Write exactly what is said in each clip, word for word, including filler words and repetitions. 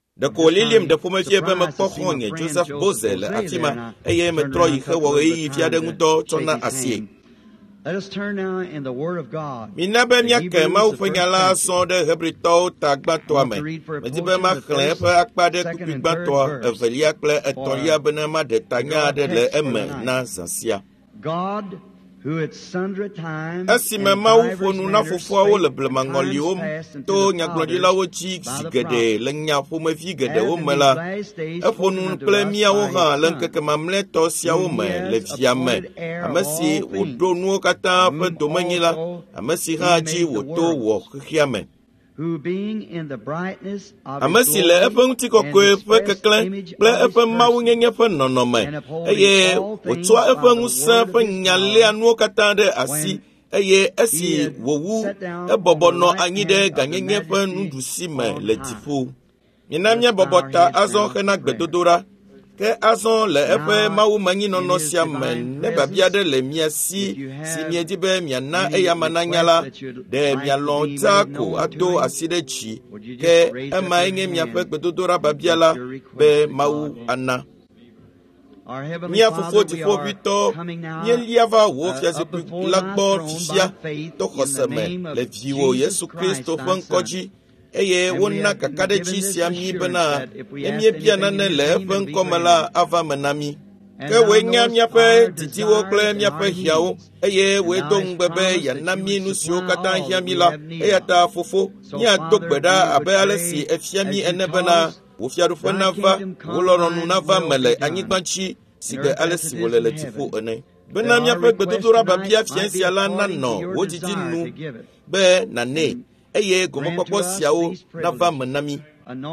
de ko lilim de pomefie be me kpokhonye Joseph Bozel afima eye me tro yi khewo yi fia de nguto chona asie. Let us turn now in the Word of God. Minabe miake ma ufanyala son de Hebrito tagbatwa me. Medibe ma khle pe akpade kupigbatwa evelia kle etoria benema de tanya de le eme na zasia. God who at sundry times Asime ma ufonu na fofo wo le blemangolium to nyaglodila wo chi sigede le nyafu me figede wo mela efonu plemia wo ha le nkeke mamle to sia wo me le fiame amesi wo do nu kata pe domanyila amesi ha ji wo to wo khiame who being in the brightness of amesi le efun ti kokwe fe kekle ple efun mawu nyenye fe nonome eye wo to efun sa fe nyale anu kata de asi eye esi wowu ebobono anyi de ganyenye fe ndusi me le tifu nyinamye bobota azon khena gbedodora ke azon le efe mawu manyi nono sia men ne babia de le miasi si miedi be miana eya mananyala de mialonta ko ato aside chi ke ema enye miafe gbedodora babiala be mawu ana Mia fofo ti fo bito nye liava wo fiase pu lakbo fisia to khoseme le viwo Yesu Kristo fankoji eye wonna kakade chi siami bana emie biana ne le fankomala ava manami ke wenya mia pe titi wo kle mia pe hiao eye we dong bebe ya nami nu sio kata hiamila eya ta fofo nya dogbeda abe alesi efiami enebana wo fiadu fanava wo loronu nava mele anyigbanchi siga alesi wo le tifo ene bena mia pe gbedodora babia fiansi ala nanno wo jiji nu be nane eye gomopopo siao nava manami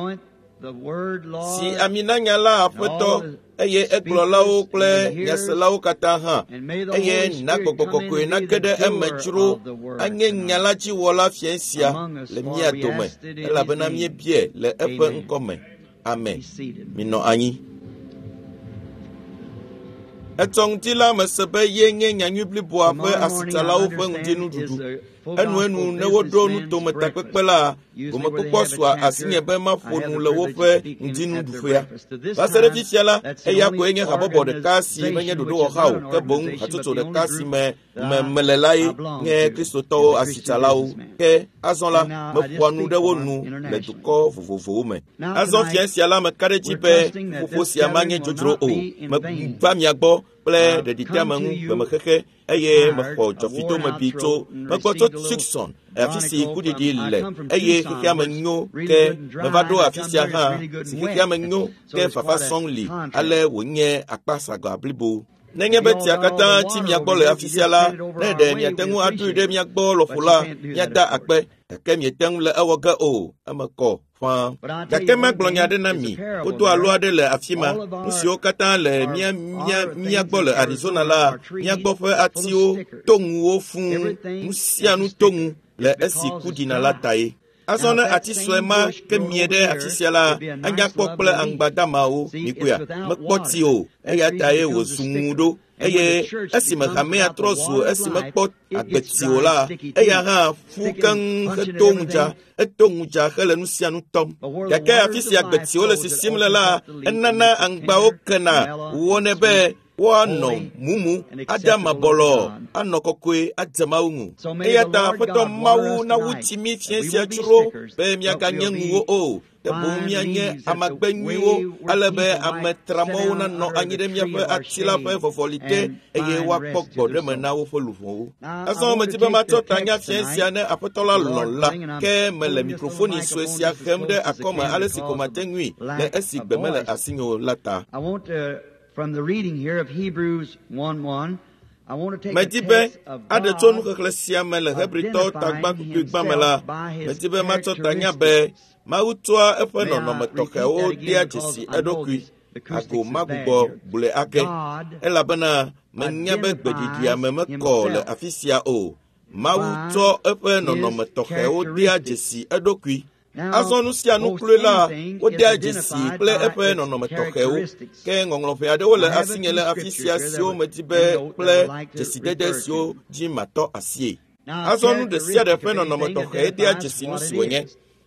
si amina nyala apoto eye eglolawo kle nyaselawo kata ha eye na gbogbokoko na gede emechuru anye nyala chi wola fiansia le mia tome la bena mie bie le epe nkome amen mino anyi etong tila mesebe yenge nyanyubli boafe asitalawo fe ngdinu dudu enu enu ne wodo nu to metakpekpela gome kokoswa asinye be mafonu le wo fe ngdinu dufia basere fifiala eya ko enye habobo de kasi menye dodo wo hawo ke bon hatuto de kasi me melelai nge Kristo to asitalawo ke azonla me kwanu de wonu le duko vovovo me azon fiasiala me karechi pe fofo siamanye jojro o me va miagbo ple de ditamangu be me keke eye me ko jofito me bito me ko to sixon afisi kudidi le eye keke amenyo ke me vado afisi ha keke amenyo ke fafa songli ale wonye akpasa ga blibo nenge beti akata ti miagbo le afisi ala ne de miatengu adu de miagbo lo fula miada akpe ke mietengu le awoga o amako fa kake maglonya de na mi oto alo de le afima usio kata le mia mia miagbo le Arizona la miagbo fe atio tongu ofun musianu tongu le esi kudina la tai azona ati swema ke miede ati siala anya kokple angbadama o nikuya mekpoti o eya tae wo sumudo eye esi mahame atrosu esi mekpot agbeti o la eya ha fukan hetongja etongja hele nusianu tom yake afisi agbeti o le sisimle la enana angba o kana wonebe wano mumu adama bolo anokokwe adamaungu eyata foto mawu na wutimi fiensia churo be miaga nyengu o de bomia nye amagbenwiwo alebe ametramo na no anyide miafe atila fe fofolite eye wa pokbo de mena wo folufo aso metibe matota nya fiensia ne apotola lola ke mele microphone soesia khemde akoma alesi komatengwi le esigbe mele asinyo lata. I want to From the reading here of Hebrews one one, I want to take Metibe a text of God adetonu keklesia mele hebrito tagba kugba mela metibe matota nya be mawutwa efe no no metoke o dia jesi edokui ako magbo bule ake elabana menya be gbedidi ameme ko le afisia o mawutwa efe no no metoke o dia jesi edokui azonu sia nuklela o dia jesi ple efe no no metoke o ke ngonglo fe ade wole asinyele afisia sio metibe ple jesi dede sio ji mato asie azonu de sia de fe no no metoke dia jesi no siwenye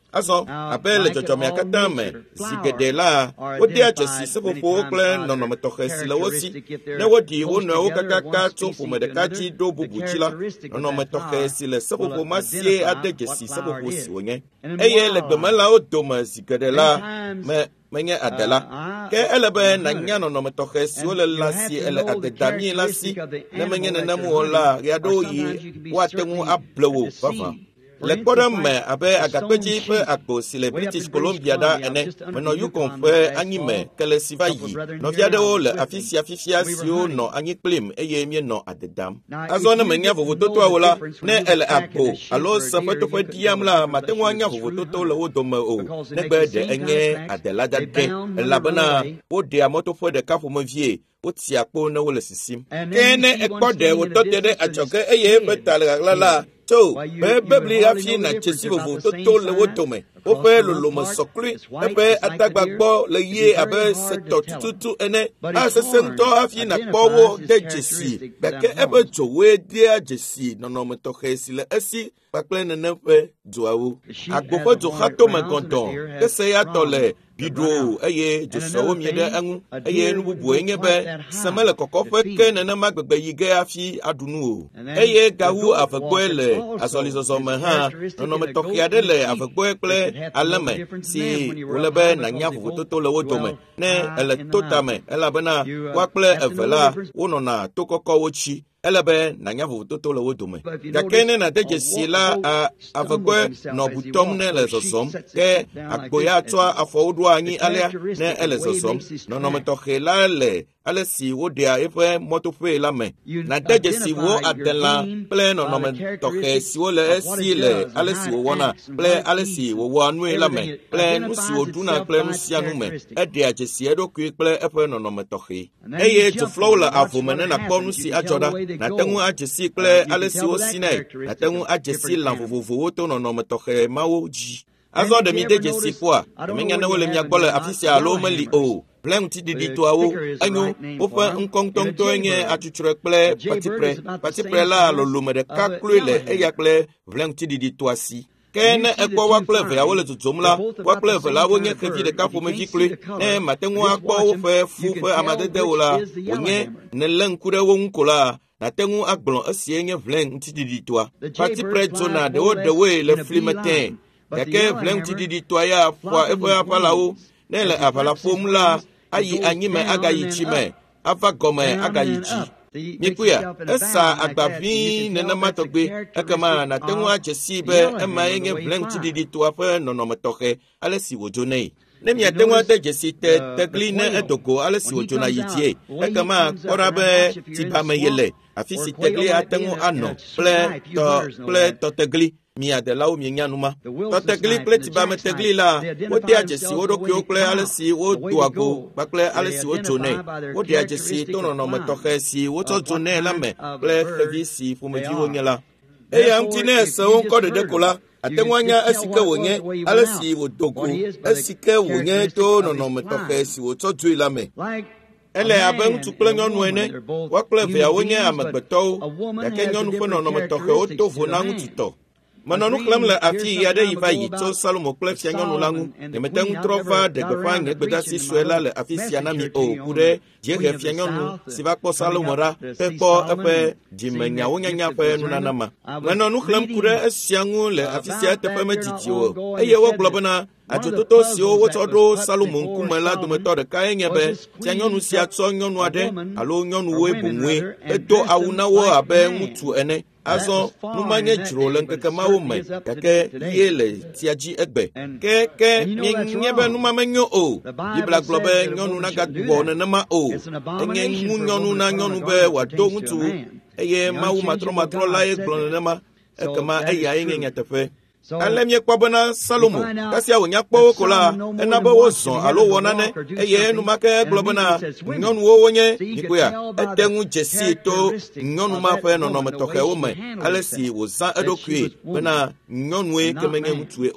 Azɔ abe le dzɔdzɔmea katã me zi geɖe la wodea dzesi seƒoƒowo kple nɔnɔme tɔxɛ si le wo si ne woɖi wo nɔewo kakaka tso ƒome ɖeka dzi ɖo bubu dzi la nɔnɔme tɔxɛ si le seƒoƒo ma sie ade dzesi seƒoƒo si wònye eye le gbemelawo dome zi geɖe la me menye adela ke ele be nanya nɔnɔme tɔxɛ siwo le la si ele adedamie la si ne menye nenem o la ɣe aɖewo yi woate ŋu able wo vavã le kpɔɖem me abe agakpedzi ƒe agbo si le British Columbia ɖa ene menɔ Yukon ƒe anyime ke le si va yi nɔvia aɖewo le afi sia fifia siwo nɔ anyi kplim eye mienɔ adedam azɔ ne menya vovototoawo la ne ele agbo alo seƒetoƒe ɖiam la mate ŋu anya vovototo le wo dome o negbe ɖe enye adela ɖaɖe elabena woɖea mɔtoƒe ɖeka ƒomevie wotia kpo ne wole sisim ke ne ekpɔ ɖe wotɔ te ɖe adzɔge eye eƒe ta le ɣaɣla la to be bebli hafi na dzesi vovototo le wo dome woƒe lolome sɔklui eƒe atagbagbɔ le yie abe setɔ tututu ene asese ŋutɔ hafi nakpɔ wo de dzesi gake eƒe dzowoe dea dzesi nɔnɔme tɔxɛ si le esi kpakple nene ƒe dzoawo agbo ƒe dzoxatome gɔdɔ ke se ya tɔ le biɖo eye dzosɔwo mie ɖe eŋu eye nu bubue nye be seme le kɔkɔƒe ke nenema gbegbe yi ge hafi aɖu nu o eye gawu avegbɔe le azɔlizɔzɔ me hã nɔnɔme tɔxɛ aɖe le avegbɔe kple aleme si wole be nanya vovototo le wo dome ne ele to tame elabena woakple eve la wonɔna to kɔkɔwo tsi ele be nanya vovototo le wo dome gake ne nade dzesi la avegbɔe nɔ butɔm ne le zɔzɔm ke agbo ya tsɔa afɔwo ɖo anyi alea ne ele zɔzɔm nɔnɔme tɔxɛ la le ale si woɖea eƒe mɔtoƒe la me nade dzesi wo adela kple nɔnɔme tɔxɛ siwo le esi le ale si wòwɔna kple ale si wòwɔa nue la me kple nu si wòɖuna kple nu sia nu me eɖea dzesi eɖokui kple eƒe nɔnɔme tɔxɛ eye dzoflɔwo le avo me ne nakpɔ nu si adzɔ ɖa nate ŋu adzesi kple ale si wosinae nate ŋu adzesi lã vovovowo to nɔnɔme tɔxɛ mawo dzi azɔ ɖe mi de dzesi ƒoa menya ne wole mia gbɔ le afi sia alo meli o ʋlẽ ŋutiɖiɖi toawo enyo woƒe ŋkɔŋtɔŋtɔe nye atsutsrɔe kple patipre patipre la lolome ɖeka kloe le eya kple ʋlẽ ŋutiɖiɖi toa si ke ne ekpɔ woakple eveawo le dzodzom la woakple eve la wonye xevi ɖeka ƒomevi kloe ne mate ŋu akpɔ woƒe fu ƒe amadedewo la wònye ne lé ŋku ɖe wo ŋu ko la nate ŋu agblɔ esie nye ʋlẽ ŋutiɖiɖi toa patipre dzona ɖewo ɖewoe le fli me tẽ gake ʋlẽ ŋutiɖiɖi toa ya ƒoa eƒe aʋalawo ne le aʋala ƒom la ayi anyime agayi dzi me ava gɔme agayi dzi mikuya esa agbavi nenema tɔgbe ekema nate ŋu adze si be emae nye ʋlẽ ŋutiɖiɖi toa ƒe nɔnɔme tɔxɛ ale si wòdzonɛ ne miate ŋu ade dzesi te tegli ne edogo ale si wòdzona yi dzie ekema kpɔɖa be tibame yele afi si tegli ate ŋu anɔ kple tɔ kple tɔtegli miadelawo mienya numa tɔtegli kple tibame tegli la wodea dzesi wo ɖokuiwo kple ale si wodoa go kpakple ale si wodzonɛ woɖea dzesi to nɔnɔme tɔxɛ si wotsɔ dzonɛ la me kple xevi si ƒomevi wonye la eya ŋuti ne ese wo ŋkɔ ɖeɖe ko la ate ŋu anya esi ke wònye ale si wòdo go esi ke wònye to nɔnɔme tɔxɛ si wòtsɔ dzoe la me ele abe ŋutsu kple nyɔnu ene woakple eveawo nye amegbetɔwo gake nyɔnu ƒe nɔnɔme tɔxɛwo to vo na ŋutsutɔ menɔ nu xlẽm le afi aɖe yi va yi tso Salomo kple fianyɔnu la ŋu nyemete ŋu trɔ va ɖe gbeƒã nye gbedasi sue la le afi sia na mi o ku ɖe dziehe fianyɔnu si va kpɔ Salomo ɖa pe kpɔ eƒe dzimenyawo nyanya ƒe nunana ma menɔ nu xlẽm ku ɖe esia ŋu le afi sia teƒe medidi o eye wogblɔ bena adzototo siwo wotsɔ ɖo Salomo ŋkume la dometɔ ɖekae nye be fianyɔnu sia tsɔ nyɔnu aɖe alo nyɔnuwoe boŋue edo awu na wo abe ŋutsu ene azɔ numanye dzro le ŋkeke mawo me gake ye le tia dzi egbe ke ke nye be numa menyo o Biblia gblɔ be nyɔnu nagagbɔ nenema o enye ŋu nyɔnu na nyɔnu be wòado ŋutsu eye Mawu matrɔmatrɔ lae gblɔ nenema ekema eyae nye nyateƒe ale miekpɔ bena Salomo kasia wònya kpɔwo ko la ena be wozɔ alo wɔ nane eye enumake gblɔ bena nyɔnuwo wonye nikoya ete ŋu dzesi to nyɔnu ma ƒe nɔnɔme tɔxɛwo me ale si wòzã eɖokui bena nyɔnue ke menye ŋutsue o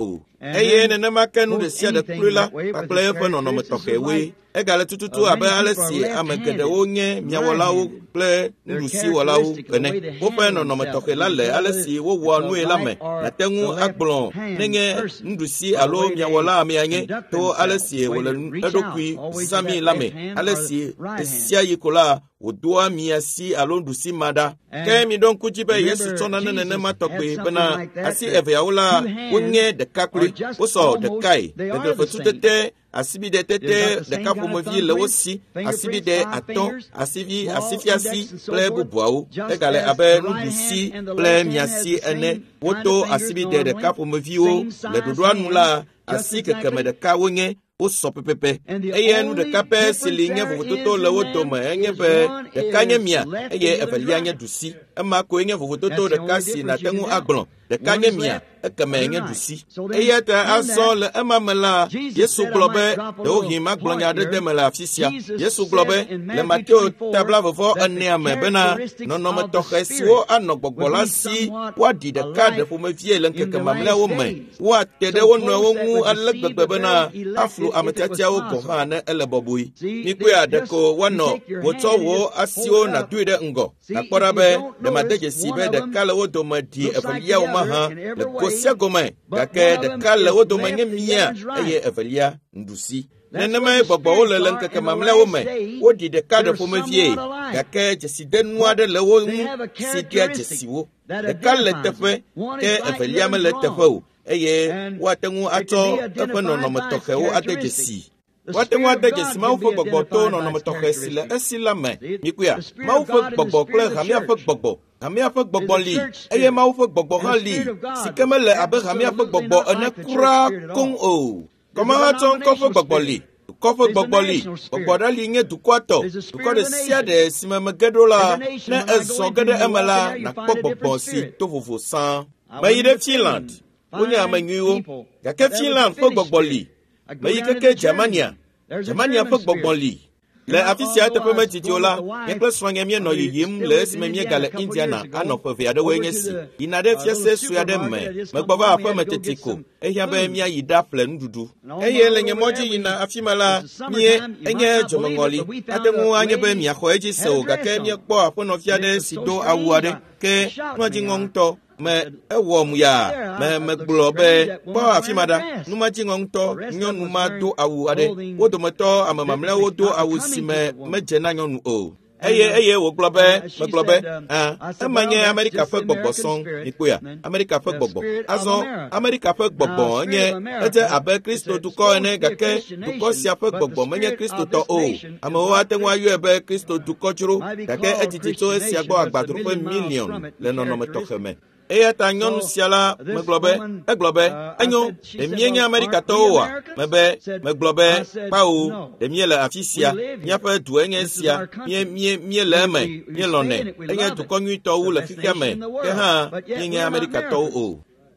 eye ne nema kenu de sia de krula akple fe no no metoke we e gale tututu abe ale si amegede wo nye miawolawo ple ndusi wolawo kene wo fe no no metoke la le ale si wo wo anu e la me na tengu agblon nenye ndusi alo miawola mi anye to ale si wo le edokui sami la me ale si sia yikola odoa miasi alo ndusi mada ke mi don kujibe yesu tona ne ne matokbe bena asi eveawola wonye de kakuri wo so de kai de de futete asibi de tete de kapo movi le wosi asibi de aton asibi asifiasi ple bubuawo egale abe ndusi ple miasi ene woto asibi de de kapo movi o le dodo anu la asi ke keme de ka wonye o so pepepe eye nu de kape silinye vovototo le woto ma enye be de kanye mia eye evelia nya dusi ema ko enye vovototo de kasi na tengu agbon de kanye mia ekeme enye dusi eye ta aso le ema mela yesu globe de o hima gblonya de demela afisia yesu globe le mateo tabla vovo ene ame bena no no me tokhesi wo anogbogbola si wadi de kade fo me vie le nkeke mamla wo me wa tede wo no wo mu alegbegbe bena aflu ametatia wo goha na elebobui ni kwa deko wano woto wo asio na tuide ngo na korabe de madeje sibe de kale wo do madi evelia wo maha le kosia gome gake de kale wo do manye mia eye evelia ndusi nenema gbogbo wo le nkeke mamla wo me wodi de kade fo me vie gake jeside nua de le wo mu sikia jesiwo de kale tefe ke evelia me le tefe o eye watengu ato efe no no metoke wo adejesi watengu adejesi ma ufo gbogbo to no no metoke sile esila me mikuya ma ufo gbogbo kle hamia fo gbogbo hamia fo gbogbo li eye ma ufo gbogbo han li sikemele abe hamia fo gbogbo ene kura kun o koma ato nko fo gbogbo li kofo gbogbo li gbogbo da li nye dukwato duko de sia de simemegedola na ezo gede emela na gbogbo si to fofo san bayide Finland Unya amanyuo gake Finland fo gbogboli me yikeke Germania Germania fo gbogboli le afisia te peme titiola yenkle swanya mie no yiyim le simemie gale Indiana anopo ve ade wenyesi inade fiese suade me megbova afa metetiko ehia ba mia yida fle ndudu eye lenye moji yina afimala mie enye jomongoli atemu anye ba mia ho eji se gake mie kpo afa no fiade sido awuade ke moji ngongto me ewo mu ya me me globe bo afimada numa jingongto nyonu ma do awu ade wodo meto amamamla wodo awu sime meje na nyonu o eye eye wo globe me globe ah emanye America fe gbogbo son ikuya America fe gbogbo azo America fe gbogbo nye ete abe Kristo duko ene gake duko sia fe gbogbo menye Kristo to o amawo atenwa yu ebe Kristo duko churu gake etiti to sia gbo agbaduru fe million le nono metokeme eye ta nyonu siala me globe e globe anyo e mienye America towa mebe me globe pao e miele afisia nya fa du enye sia mie mie mie le me mie lone enye du konyu to wu le fikia me ke ha mienye America to o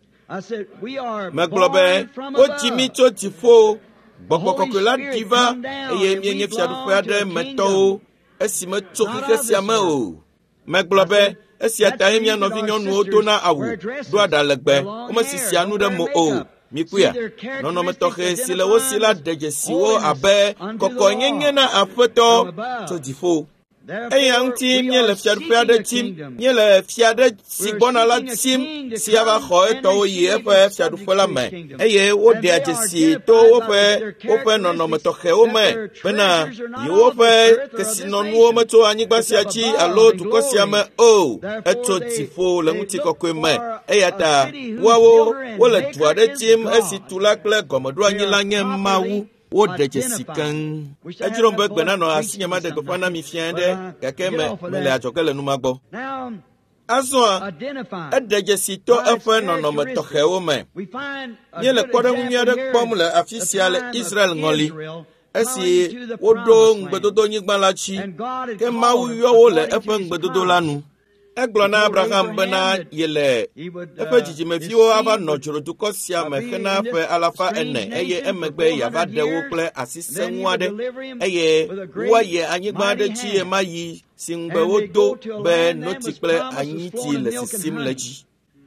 me globe o timi to tifo gbogbo kokola diva eye mienye fia du fa de meto esime to kike sia me o me globe esia taimia no vinyonu otona awu do adalegbe o masisi anu de mo o mikuya no no metoke sile wo sila deje siwo abe koko nyenye na afoto to difo eyan tim nye le fiade fiade tim nye le fiade sigbona la tim si aba kho eto yi e fa fiade fo la me eye wo de ajesi to wo fe wo fe no no metoke o me bena yi wo fe kesi no nu o meto anyigba si achi alo tuko si ame o eto tifo le muti kokwe me eyata wawo wo le tuade tim esi tulakle gomodo anyila nye mawu wo deje sikan ejiro mbe gbena no asinya ma de ko fana mi fiende keke me me le ajokele nu magbo aso edeje sito efe no no metoke wo me ye le koda munya de pom le official Israel ngoli esi wodo ngbedodo nyigba la chi ke mawu yo wo le efe ngbedodo lanu eglona Abraham bena yele efe jiji mefio aba no joro duko sia me khena fe alafa ene eye emegbe ya ba de wo ple asise nwade eye wa ye anyigba de chi e mayi singbe wodo be noti ple anyiti le sisim leji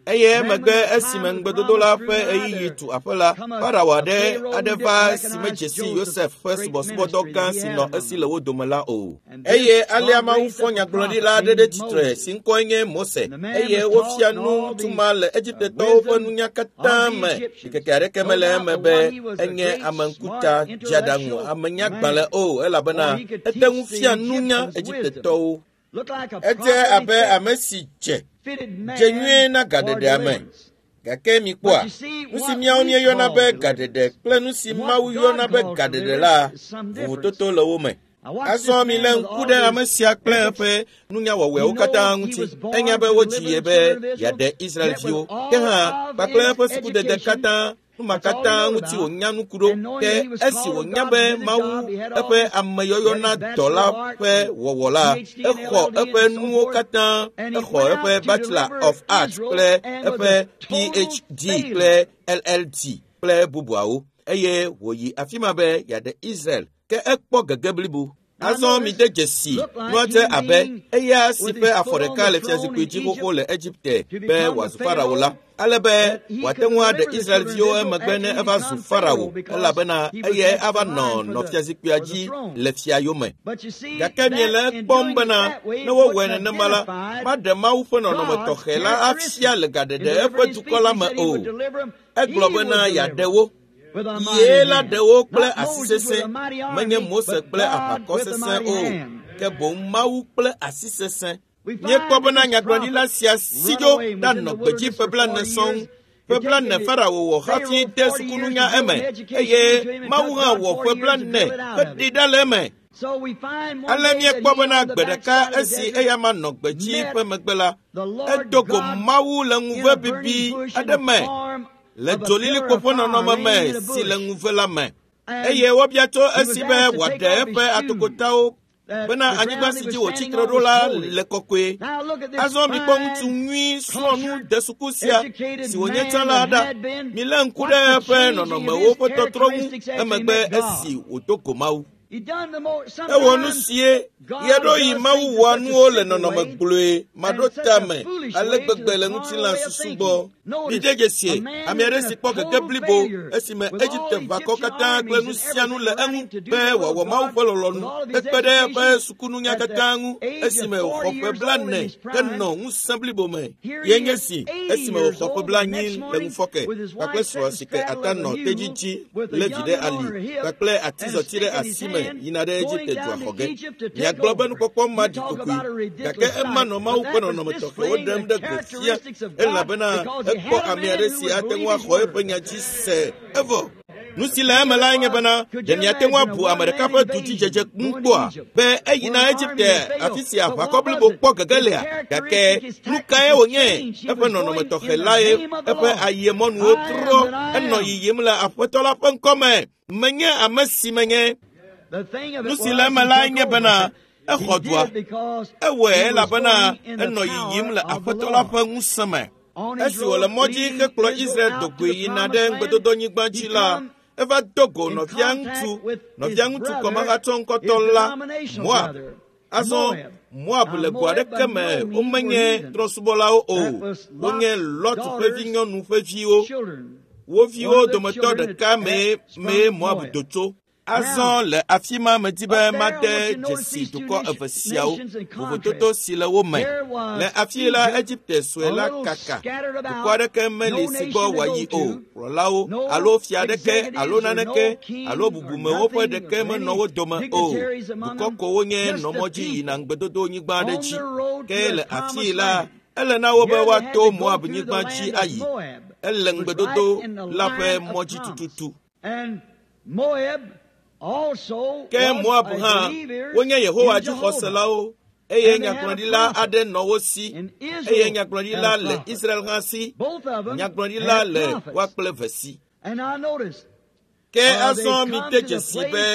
eye megbe esime ŋgbedodo la ƒe eyiyi tu aƒe la Farao aɖe aɖe va si medzesi Yosef ƒe subɔsubɔdɔ gã si nɔ esi le wo dome la o. Eye alea Mawu fɔ nyagblɔɖila aɖe ɖe tsitre si ŋkɔe nye Mose, eye wofia nu ŋutuma le Egiptetɔwo ƒe nunya katã me, keke aɖeke mele eme be enye ame ŋkuta dzeaɖaŋu, ame nyagbalẽ o, elabena ete ŋu fia nunya Egiptetɔwo. Edze abe ame si dze dze nyuie na gaɖeɖea me. Gake mi kpɔa, nu si míawo míeyɔna be gaɖeɖe kple nu si Mawu yɔna be gaɖeɖe la, vovototo le wo me. Azɔ mi le ŋku ɖe ame sia kple eƒe nunyawɔwɔewo katã ŋuti. Enya be wodzi be yeaɖe Israelviwo, ke hã kpakple eƒe sukudede katã, numa katã ŋuti wònya nuku ɖo, ke esi wònya be Mawu eƒe ameyɔyɔ na dɔ la ƒe wɔwɔ la, exɔ eƒe nuwo katã, exɔ eƒe Bachelor of Arts kple eƒe P H D kple L L D kple bubuawo, eye wòyi afi ma be yeaɖe Israel, ke ekpɔ gege blibo. Azɔ mi de dzesi nuadze abe eya si ƒe afɔ ɖeka le fiazikpui dzi xoxo le Egipte be wòazu Farao la, ale be wòate ŋu aɖe Israelviwo emegbe ne eva zu Farao, elabena eye ava nɔ nɔfiazikpuia dzi le fiayome. Gake miele ekpɔm bena ne wowɔe nenema la, maɖe Mawu ƒe nɔnɔme tɔxɛ la afia le gaɖeɖe eƒe dukɔ la me o. Egblɔ bena yeaɖe wo. Ye la ɖe wo kple asi sesẽ, menye Mose kple aʋakɔ sesẽ o, ke boŋ Mawu kple asi sesẽ. Míekpɔ bena nyagblɔɖila sia si dzo ɖanɔ gbedzi ƒe blaene sɔŋ. Ƒe blaene Farao wɔ hafi de sukununya eme, eye Mawu hã wɔ ƒe blaene heɖi ɖa le eme. Ale míekpɔ bena gbe ɖeka esi eya ma nɔ gbedzi ƒe megbe la, edo go Mawu le ŋuve bibi aɖe me, le dzolili ƒe nɔnɔme me si le ŋuve la me, eye wobia tso esi be wòaɖe eƒe atokotawo bena anyigba si dzi wòtsi tre ɖo la le kɔkɔe. Azɔ mikpɔ ŋutsu nyui srɔ̃nu de suku sia si wònye tsala ɖa, mi le ŋku ɖe eƒe nɔnɔmewo ƒe tɔtrɔ ŋu emegbe esi wòdo go Mawu. Ewɔ nu sie yeɖo yi Mawu wɔa nuwo le nɔnɔme gblɔe, maɖo tame ale gbegbe le ŋutilã susu gbɔ. Mide dzesie, ame aɖe si kpɔ gege blibo esime Egipte ʋakɔ katã kple nu sia nu le eŋu be wòawɔ Mawu ƒe lɔlɔ̃nu, ekpe ɖe eƒe sukununya katã ŋu esime wòxɔ ƒe blaene ke nɔ ŋusẽ blibo me. Ye nye si esime wòxɔ ƒe blaenyi le ŋufɔke kpakple srɔ̃ si ke ata nɔ tedzi dzi lé vi ɖe ali kpakple atizɔti ɖe asi me yina ɖe Egipte dua xɔ ge. Miagblɔ be nukpɔkpɔ ma ɖi kokui, gake ema nɔ Mawu ƒe nɔnɔme tɔxɛwo ɖem ɖe go fia, elabena ekpɔ ame aɖe si ate ŋu axɔ eƒe nya dzi se evɔ. Nu si le eme la nye bena ɖe miate ŋu abu ame ɖeka ƒe du dzi dzedze ŋkpɔa be eyina Egipte afi si aʋakɔ blibo kpɔ gege lea, gake nu kae wònye eƒe nɔnɔme tɔxɛ lae, eƒe ayemɔnuwo trɔ enɔ yiyim le Aƒetɔ la ƒe ŋkɔ me, menye ame si menye. Nu si le eme la nye bena exɔ dua, ewɔe elabena enɔ yiyim le Aƒetɔ la ƒe ŋusẽ me. Esi wòle mɔdzi hekplɔ Israel do goe yina ɖe ŋgbedodonyigba dzi la, eva do go nɔvia ŋutsu, nɔvia ŋutsu kɔme hatsɔ ŋkɔtɔ la, Moab. Azɔ Moab le go aɖeke me womenye trɔ̃subɔlawo o, wonye Lot ƒe vinyɔnu ƒe viwo. Wo viwo dometɔ ɖeka mee mee Moab do tso. Azɔ le afi ma medi be made dzesi dukɔ eve siawo, vovototo si le wo me. Le afi la Egipte sue la kaka, dukɔ aɖeke meli si gbɔ wòayi o, kplɔlawo alo fia aɖeke alo naneke alo bubumewo ƒe ɖeke menɔ wo dome o. Dukɔ ko wonye nɔ mɔdzi yina ŋgbedodonyigba aɖe dzi, ke le afi la ele na wo be woato Moab nyigba dzi ayi. Ele ŋgbedodo la ƒe mɔdzi tututu. Ke Moab hã wonye Yehowa dzixɔselawo, eye nyagblɔɖila aɖe nɔ wo si, eye nyagblɔɖila le Israel hã si, nyagblɔɖila le woakple ve si. Ke azɔ mi de dzesi be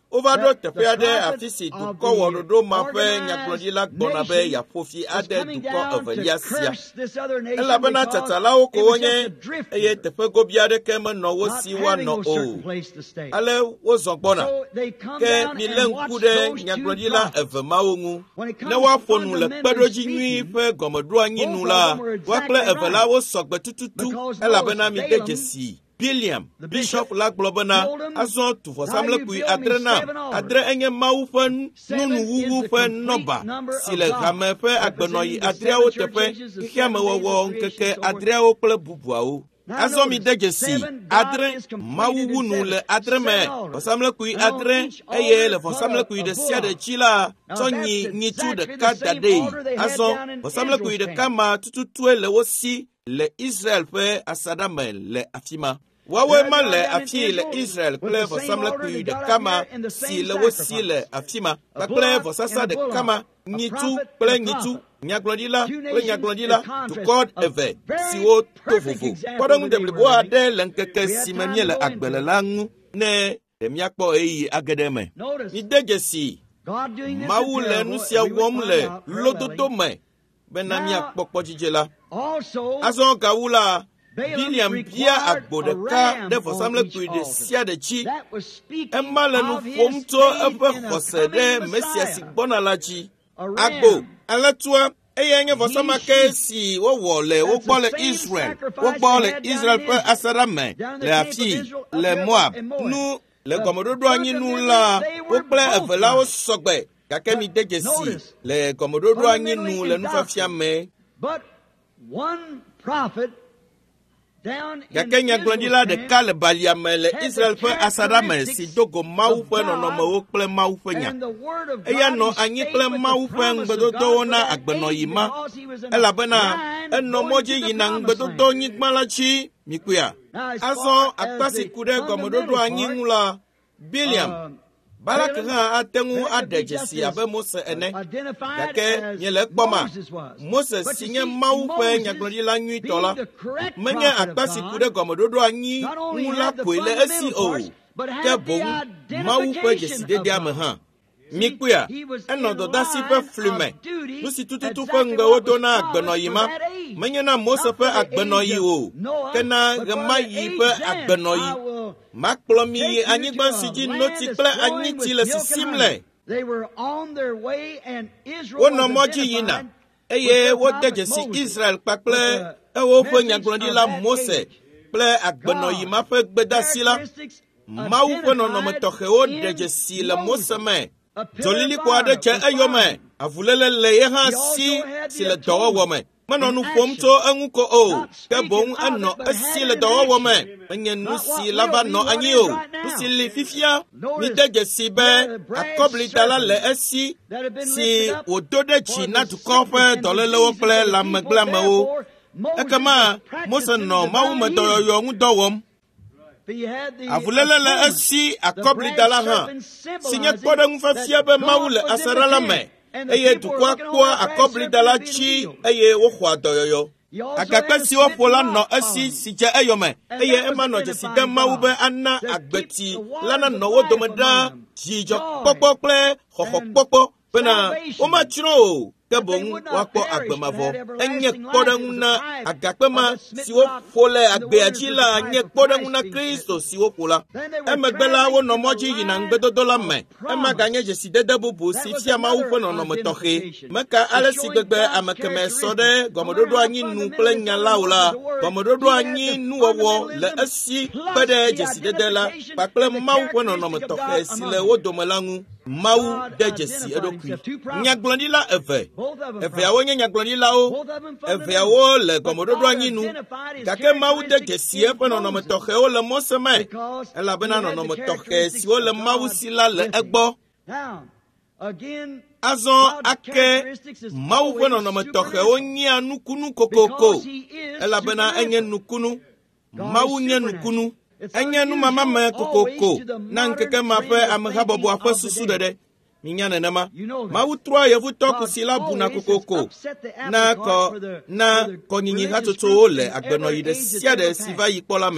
Ovado tepede afisi duko wododo mafe nyaklodila gbonabe ya fofi ade duko eveliasia. Ela bena tatala oko onye eye tepe gobiade kema no wosi wa no o. Ale wozogbona ke milenkude nyaklodila evemaungu. Ne wa fonu le pedoji nui fe gomodo anyi nula. Wakle evela wo sogbe tututu ela bena mi dejesi. William, Bishop la globana, azon tu fosamle kui adrena, adre enye maufen, nunu wuwu fen noba, si le game fe agbenoyi adrea o tefe, kikiame wawo nkeke adrea o kle bubua o. Azon mi dejesi, adre, mawuwu nu le adre me, fosamle kui adre, eye le fosamle kui de sia de chila, tonyi nitu de kadadei, azon, fosamle kui de kama tututue le wosi, le Israel fe asadame le afima. Wawe ma le afi le Israel kle vo samla kui de kama si le wosi le afima ba kle vo sasa de kama nitu kle nitu nyaglodila kle nyaglodila to God eve si wo tofufu kodon de bo ade lenkeke si mamie le agbele langu ne de miakpo eyi agedeme ni dejesi mawu le nusia wom le lododo me benamia pokpo jijela azon kawula William Bia Agbodeka de fosamle kui de sia de chi emma le nu fomto efe khosede mesiasi bona lachi agbo alatua eyenye fosama ke si wo wole wo gbole Israel wo gbole Israel pe asarame le afi le Moab nu le gomododo anyi nu la wo ple evela wo sogbe kake mi dejesi le gomododo anyi nu le nu fafiame but one prophet Yakenya glodila de kale baliame le Israel fe asadame si dogo mau fe no no mo kple mau fe nya eya no anyi kple mau fe ngbedodo wona agbeno yima elabena eno moji yina ngbedodo nyigmalachi mikuya aso akpasi kude gomododo anyi ngula Biliam Balak ha atengu adejesi abe Mose ene yake nyele kpoma Mose sinye mau fe nyaglodila nyi tola menye akpasi kude gomododo anyi ngula kwele esi o ke bon mau fe jeside dia me ha mikuya eno do dasi fe flume nusi tututu fe ngawodo na agbeno yima menye na Mose fe agbeno yi o kena gama yi fe agbeno yi makplomi anyigba siji noti kple anyiti le sisimle wono moji yina eye wo dejesi Israel kpakple ewo fe nyaglodila Mose kple agbeno yima fe gbedasila mawu fe nonome tɔxe wo dejesi le Mose me Zolili kwa de che eyome avulele le ye ha si si le dɔwɔwɔ me menɔ nu ƒom tso eŋu ko o ke boŋ enɔ esi le dɔwɔwɔ me enye nu si la va nɔ anyi o nu si li fifia mi de dzesi be akɔblidala le esi si wòdo ɖe dzi na dukɔ ƒe dɔlélewo kple lãmegblẽamewo ekema Mose nɔ Mawu me dɔyɔyɔ ŋu dɔ wɔm avulele le esi akɔblidala hã si nye kpɔɖeŋu fafia be Mawu le asaɖala me eye dukɔa kpɔa akɔblidala tsi eye woxɔa dɔyɔyɔ agakpe si woƒo la nɔ esi si dze eyɔme eye ema nɔ dzesi de Mawu be ana agbeti la nanɔ wo dome ɖaa dzidzɔkpɔkpɔ kple xɔxɔkpɔkpɔ bena womatsrɔ̃ o ke boŋ woakpɔ agbemavɔ enye kpɔɖeŋu na agakpema si woƒo le agbea dzi la nye kpɔɖeŋu na Kristo si woƒo la emegbe la wonɔ mɔ dzi yina ŋgbedodo la me ema ganye dzesidede bubu si fia Mawu ƒe nɔnɔme tɔxɛ meka ale si gbegbe ame keme sɔ ɖe gɔmeɖoɖo anyi nu kple nya la o la gɔmeɖoɖo anyi nuwɔwɔ le esi kpe ɖe dzesidede la kpakple Mawu ƒe nɔnɔme tɔxɛ si le wo dome la ŋu Mawu de dzesi eɖokui nyagblɔɖila eve eveawo nye nyagblɔɖilawo eveawo le gɔmeɖoɖo anyi nu gake Mawu de dzesi eƒe nɔnɔme tɔxɛwo le Mose me elabena nɔnɔme tɔxɛ siwo le Mawu si la le egbɔ azɔ ake Mawu ƒe nɔnɔme tɔxɛwo nyea nukunu kokoko elabena enye nukunu Mawu nye nukunu enye numamame kokoko na nkeke ma ƒe amehabɔbɔa ƒe susu ɖeɖe minya nenema Mawu trɔa yevutɔ kusi la buna kokoko na kɔ na kɔnyinyi hatsotsowo le agbenɔyi ɖe sia ɖe si va yi kpɔ la me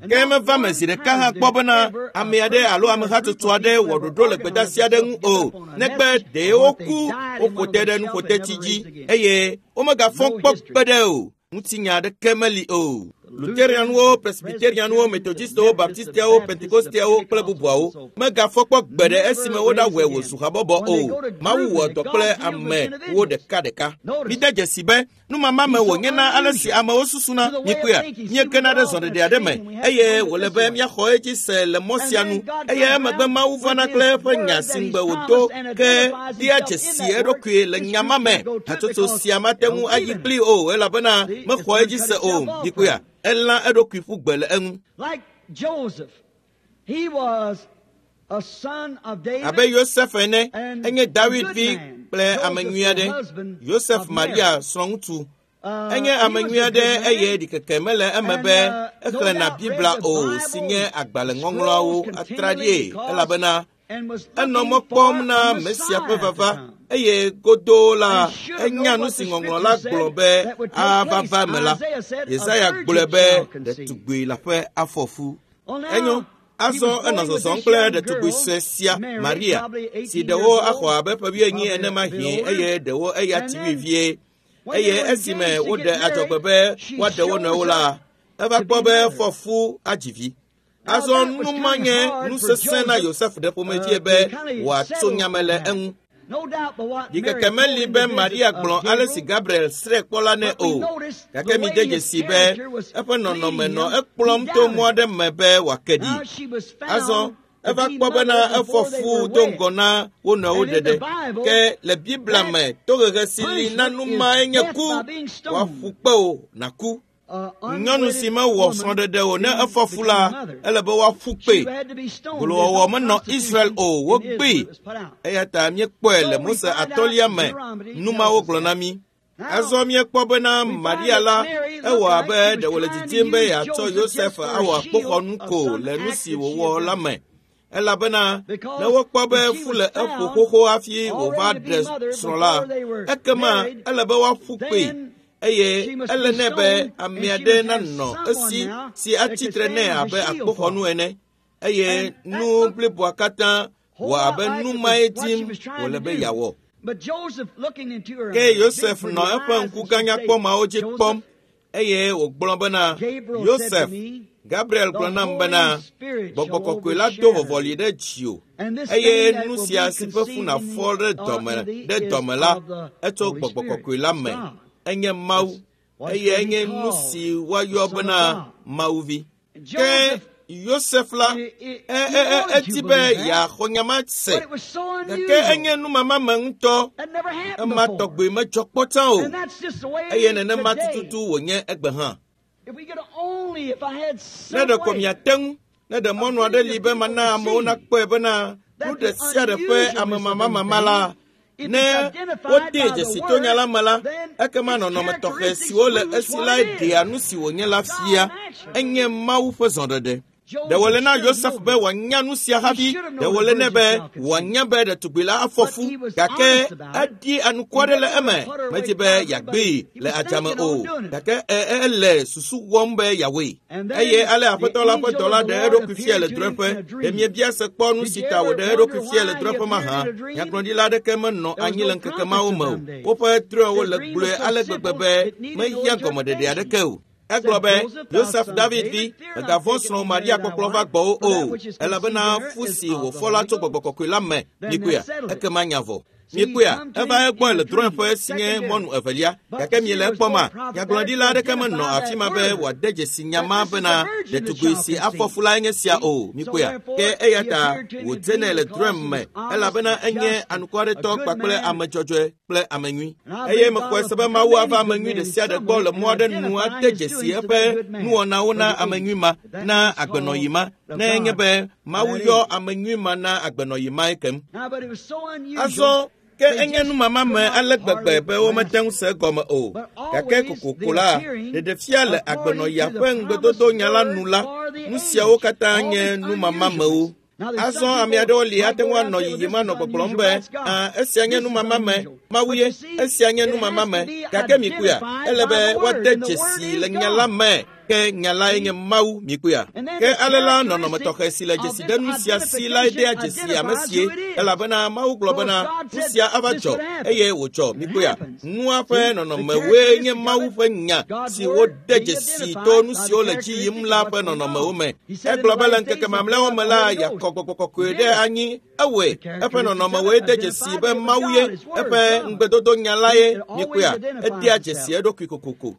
ke me va me zi ɖeka hã kpɔ bena ame aɖe alo ame hatsotso aɖe wɔ ɖoɖo le gbedasi aɖe ŋu o negbe ɖe woku woƒo te ɖe nuƒotetsi dzi eye womegafɔ kpɔ kpe ɖe o ŋutinya aɖeke meli o. Luterianuwo, Presbyterianuwo, Methodistewo, Baptistewo, Pentecostewo kple bubuawo megafɔ kpɔ gbe ɖe esime woɖawɔe wòzu habɔbɔ o. Mawu wɔ dɔ kple amewo ɖeka ɖeka. Mide dzesi be numama me wònye na ale si amewo susuna nyikuia míekena ɖe zɔɖeɖe aɖe me eye wòle be míaxɔ edzi se le mɔ sia nu eye emegbe Mawu vana kple eƒe nya si ŋgbe wòdo ke dia dzesi eɖokui le nyama me hatsotso sia mate ŋu ayi kpli o elabena mexɔ edzi se o nyikuia. Ela eɖokui ƒu gbe le eŋu. Like Joseph, he was a son of David. Abe Yosef ene, enye David vi kple ame nyui aɖe. Yosef Maria srɔ̃ŋutsu. Enye ame nyui aɖe eye ɖikeke mele eme be exlẽna Bibla o si nye agbalẽŋɔŋlɔawo atraɖie elabena enɔ mɔ kpɔm na Mesia ƒe vava. Eye godo la enya nu si ŋɔŋlɔ la gblɔ be ava va me la. Yesaya gblɔe be ɖetugbui la ƒe afɔfu. Enyo azɔ enɔ zɔzɔm kple ɖetugbui sue sia Maria si ɖewo axɔ abe ƒe wuienyi ene ma hie eye ɖewo eya tiwi vie. Eye esime woɖe adzɔgbe be woaɖe wo nɔewo la eva kpɔ be fɔfu adzi vi. Azɔ nu ma nye nu sesẽ na Yosef ɖe ƒomedie be wòatso nyame le eŋu. Ɖikeke meli be Maria gblɔ ale si Gabriel srɛ kpɔ la ne o, gake mi de dzesi be eƒe nɔnɔme nɔ ekplɔm to mɔ aɖe me be wòake ɖi. Azɔ eva kpɔ bena efɔ fu do ŋgɔ na wo nɔewo ɖeɖe, ke le Bibla me tohehe si li na nu mae nye ku, woaƒu kpe o naku. Nyɔnu si mewɔ srɔ̃ɖeɖe o ne efɔ fu la ele be woaƒu kpe. Gbolowɔwɔ menɔ Israel o, wogbee eya ta míekpɔe le Mose atɔlia me numawo gblɔ na mí. Azɔ míekpɔ bena Maria la ewɔ abe ɖe wòle didim be yeatsɔ Yosef awɔ akpoxɔnu ko le nu si wòwɔ la me. Elabena ne wokpɔ be fu le eƒo xoxo hafi wòva ɖe srɔ̃ la, ekema ele be woaƒu kpe. Eye ele ne be ame aɖe nanɔ esi si atsitre nɛ abe akpoxɔnu ene. Eye nu bliboa katã wɔ abe nu mae dim wòle be yeawɔ. Ke Yosef nɔ eƒe ŋku gãnyakpɔmawo dzi kpɔm eye wògblɔ bena Yosef, Gabriel gblɔ nam bena Gbɔgbɔ Kɔkɔe la do vɔvɔli ɖe dziwò eye nu sia si ƒe funa fɔ ɖe dɔme ɖe dɔme la etso Gbɔgbɔ Kɔkɔe la me. Enye Mawu eye enye nu si woayɔ bena Mawuvi. Ke Yosef la eti be yeaxɔ nyama se, gake enye numama me ŋutɔ, ema tɔgbe medzɔ kpɔtã o eye nenema tututu wònye egbe hã. Ne ɖe ko miate ŋu, ne ɖe mɔnu aɖe li be mana amewo nakpɔe bena nu ɖe sia ɖe ƒe ame mama mama la ne wode dzesi to nya la me la, ekema nɔnɔme tɔxɛ siwo le esi la ɖea nu si wònye la fia, enye Mawu ƒe zɔɖeɖe. Ɖe wòle na Yosef be wòanya nu sia hafi, ɖe wòle nɛ be wòanya be ɖetugbui la afɔ fu, gake eɖi anuku aɖe le eme, medi be yeagbee le adzame o, gake ele susu wɔm be yeawoe. Eye ale Aƒetɔ la ƒe dɔla ɖe eɖokui fia le drɔ̃eƒe, ɖe miebia se kpɔ nu si ta wòɖe eɖokui fia le drɔ̃eƒe mahã, nyagblɔɖila aɖeke menɔ anyi le ŋkeke mawo me o. Woƒe drɔ̃ewo le gblɔe ale gbegbe be mehia gɔmeɖeɖe aɖeke o. Egblɔ be Yosef David vi megavɔ̃ srɔ̃ Maria kpɔkplɔ va gbɔwo o, elabena fu si wòfɔ la tso Gbɔgbɔ Kɔkɔe la me mikuia, ekema nya vɔ. Mikuia, eva egbɔe le drɔ̃eƒe si nye mɔnu evelia, gake miele ekpɔma, nyagblɔɖila aɖeke menɔ afi ma be wòade dzesi nyama bena ɖetugbui si afɔ fu la nye sia o, mikuia. Ke eya ta wòdzenɛ le drɔ̃e me, elabena enye anuku aɖetɔ kpakple ame dzɔdzɔe kple ame nyui. Eye mexɔe se be Mawu ava ame nyui ɖe sia ɖe gbɔ le mɔ aɖe nu ade dzesi eƒe nuwɔnawo na ame nyui ma, na agbenɔyi ma, ne enye be Mawu yɔ ame nyui ma na agbenɔyi ma ekem. Azɔ ke enye nu mama me ale gbegbe be womete ŋu se egɔme o, gake kokoko la ɖeɖefia le agbenɔyia ƒe ŋugbedodo nya la nu la, nu siawo katã nye nu mama mewo. Azɔ ame aɖewo li ate ŋu anɔ yiyim anɔ gbɔgblɔm be esia nye nu mama me, Mawu ye, esia nye nu mama me, gake mikuia ele be woade dzesi le nya la me ke nyala nye mau mikuya ke alela no no metoke sila jesi denu sia sila de jesi amasie ela bana mau globana sia abacho eye wocho mikuya nua fe no no mewe nye mau fe nya si wo de jesi to nu si ole chi yimla fe no no mewe e globala nke ke mamle o mala ya kokokoko de anyi ewe efe no no mewe de jesi be mau ye efe ngbedodo nyala ye mikuya e dia jesi edo kikokoko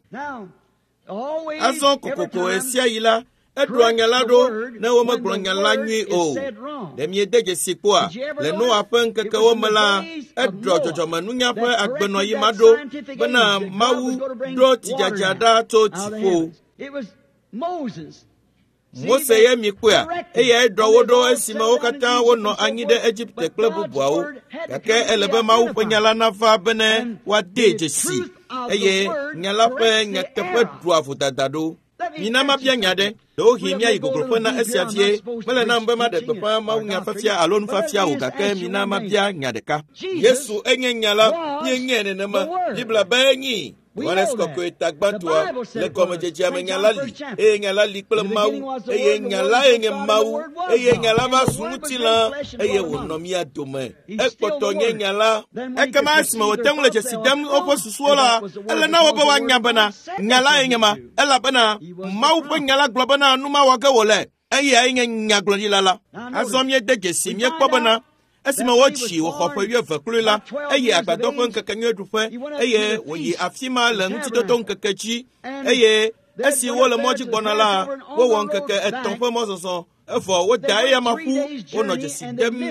Azon kokoko esia yila edro anyalado na wo maglonyala nyi o dem ye deje sikwa le no afen keke wo mala edro jojo manunya fa agbeno yimado bana mawu do tijajada to tifo it was Moses Mose ye mikwa eye edro wodo esima okata wo no anyi de Egypt club buawo kake elebe mawu panyala na fa bene wa deje si eye nyala pe nyatepe duafu dadado mina mabia nyade do himia igogolfo na asiafie mele na mbema de pepa ma unya fafia alon fafia ukake mina mabia nyadeka Yesu enye nyala nyenye ne ma bibla banyi wala skoko etagbantua le comme jeje amenyala li e nyala li pele mawu e nyala enye mawu e nyala ba sunutila e wonomia dome e poto nyala e kama asma wotengle jesidam opo susuola ele na wobo wanyabana nyala enye ma ela bana mawu pe nyala globana numa waga wole e enye nyaglodi lala azomye de jesimye kpobana Esima wochi wo khopo ye vaklula eye agbado fon kakanyo dufe eye wo yi afima la nti dodo nkakachi eye esi wo le moji bonala wo won kaka eton fo mososo efo wo dai ya maku wo no jesi dem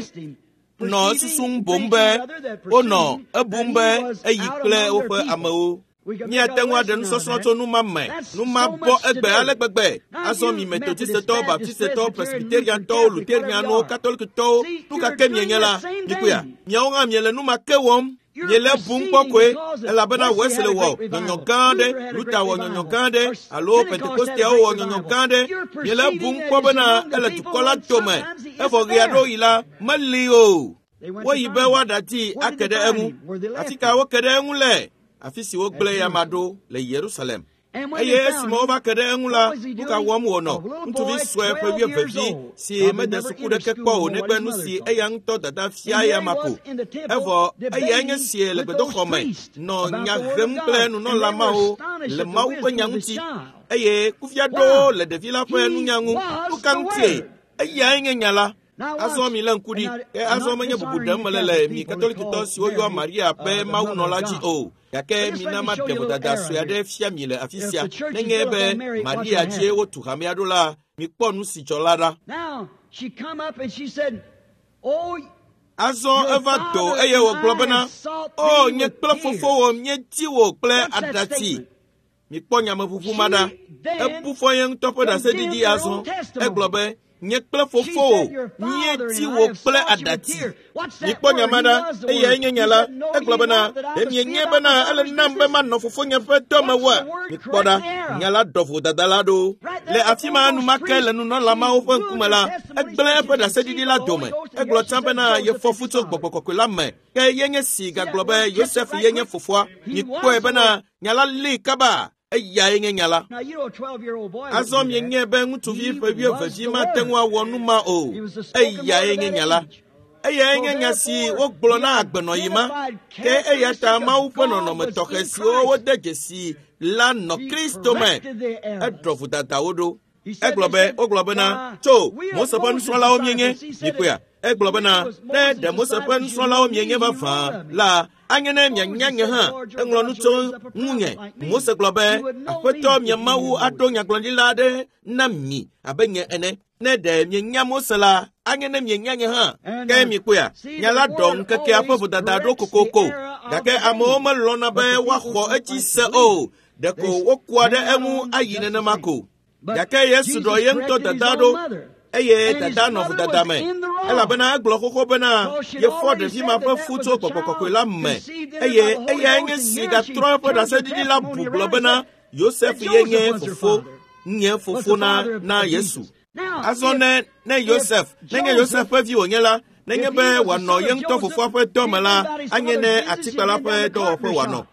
no susun bombe wo no ebumbe eyi kle wo fe amawo ni atengwa de nsoso to nu mamme nu mabo egbe alegbegbe asomi methodiste to baptiste to presbyterian to lutherian no catholic to tu ka keminyela nikuya nyaonga miele nu makewom yele bumpokwe elabana wesele wo nyonyogande luta wo nyonyogande alo pentecostia wo nyonyogande yele bumpobana ele tukola tome efo giado ila malio wo yibe wadati akede emu atika wo kede emu le afisi wo gble ya mado le Jerusalem eye simo ba kede enula buka wom wono ntuvi swe pe wie bevi si mede suku de kekpo ne gbenu si eyang to dada fia ya mako evo eye nya si le bedo khome no nya gem plenu no la mao le mau pe nyanguti eye kufia do le de vila pe nu nyangu bukantie eye nya nyala aso mi lan kudi e aso manya bubuda malele mi catholic to si oyo Maria pe mau no laji o yake minama deboda da suade fia mile afisia nengebe Maria je wo tuhame adola mi ponu si cholada now she come up and she said oh aso evato eye wo globana oh nye kple fofo wo nye ti wo kple adati mi ponya mafufu mada ebufo yen topo da sedidi aso e globe nye kple fofo nye ti wo kple adati ni ponya mada eye nyanyala e globana e nye bana ele nambe man no fofo nye pe to mewa ni poda nyala dofu dadalado le afima anu makele nu no la ma ofo nkumala e gble pe da sedidi la dome e glo tambe na ye fofu to gbogbogbogbo la me ke yenye siga globe Joseph yenye fofo ni ko e bana nyala li kaba eya yenye nyala azom yenye be ngutuvi pe wie vaji ma tenwa wonu ma o eya yenye nyala eya yenye nyasi wo gbolo na agbeno yima ke eya ta ma u pono no metoke si o wo deje si la no Kristo me edrofu data wodo eglobe oglobe na to mo so pan so la o mienye nikoya eglobe na ne de mo so pan so la o mienye ba fa la anyene nyanya ha englo nu to munye mo se globe apeto myamawu adonya glondila de na mi abenye ene ne de nyanya mo sala anyene nyanya ha ke mi koya nyala don keke apofu dada do kokoko dake amo ma lona be wa kho echi se o de ko wokwa de emu ayine na mako dake Yesu do yento dada do eye dada no dada me ela bana aglo koko bana ye for de fi ma pa futo kokoko la me eye eye nye siga tropo da se di la buglo bana Joseph yenye fofo nye fofo na na Yesu azone ne Joseph nenge Joseph pa vi onyela nenge be wano yento fofo pa domala anyene atikpala pa do pa wano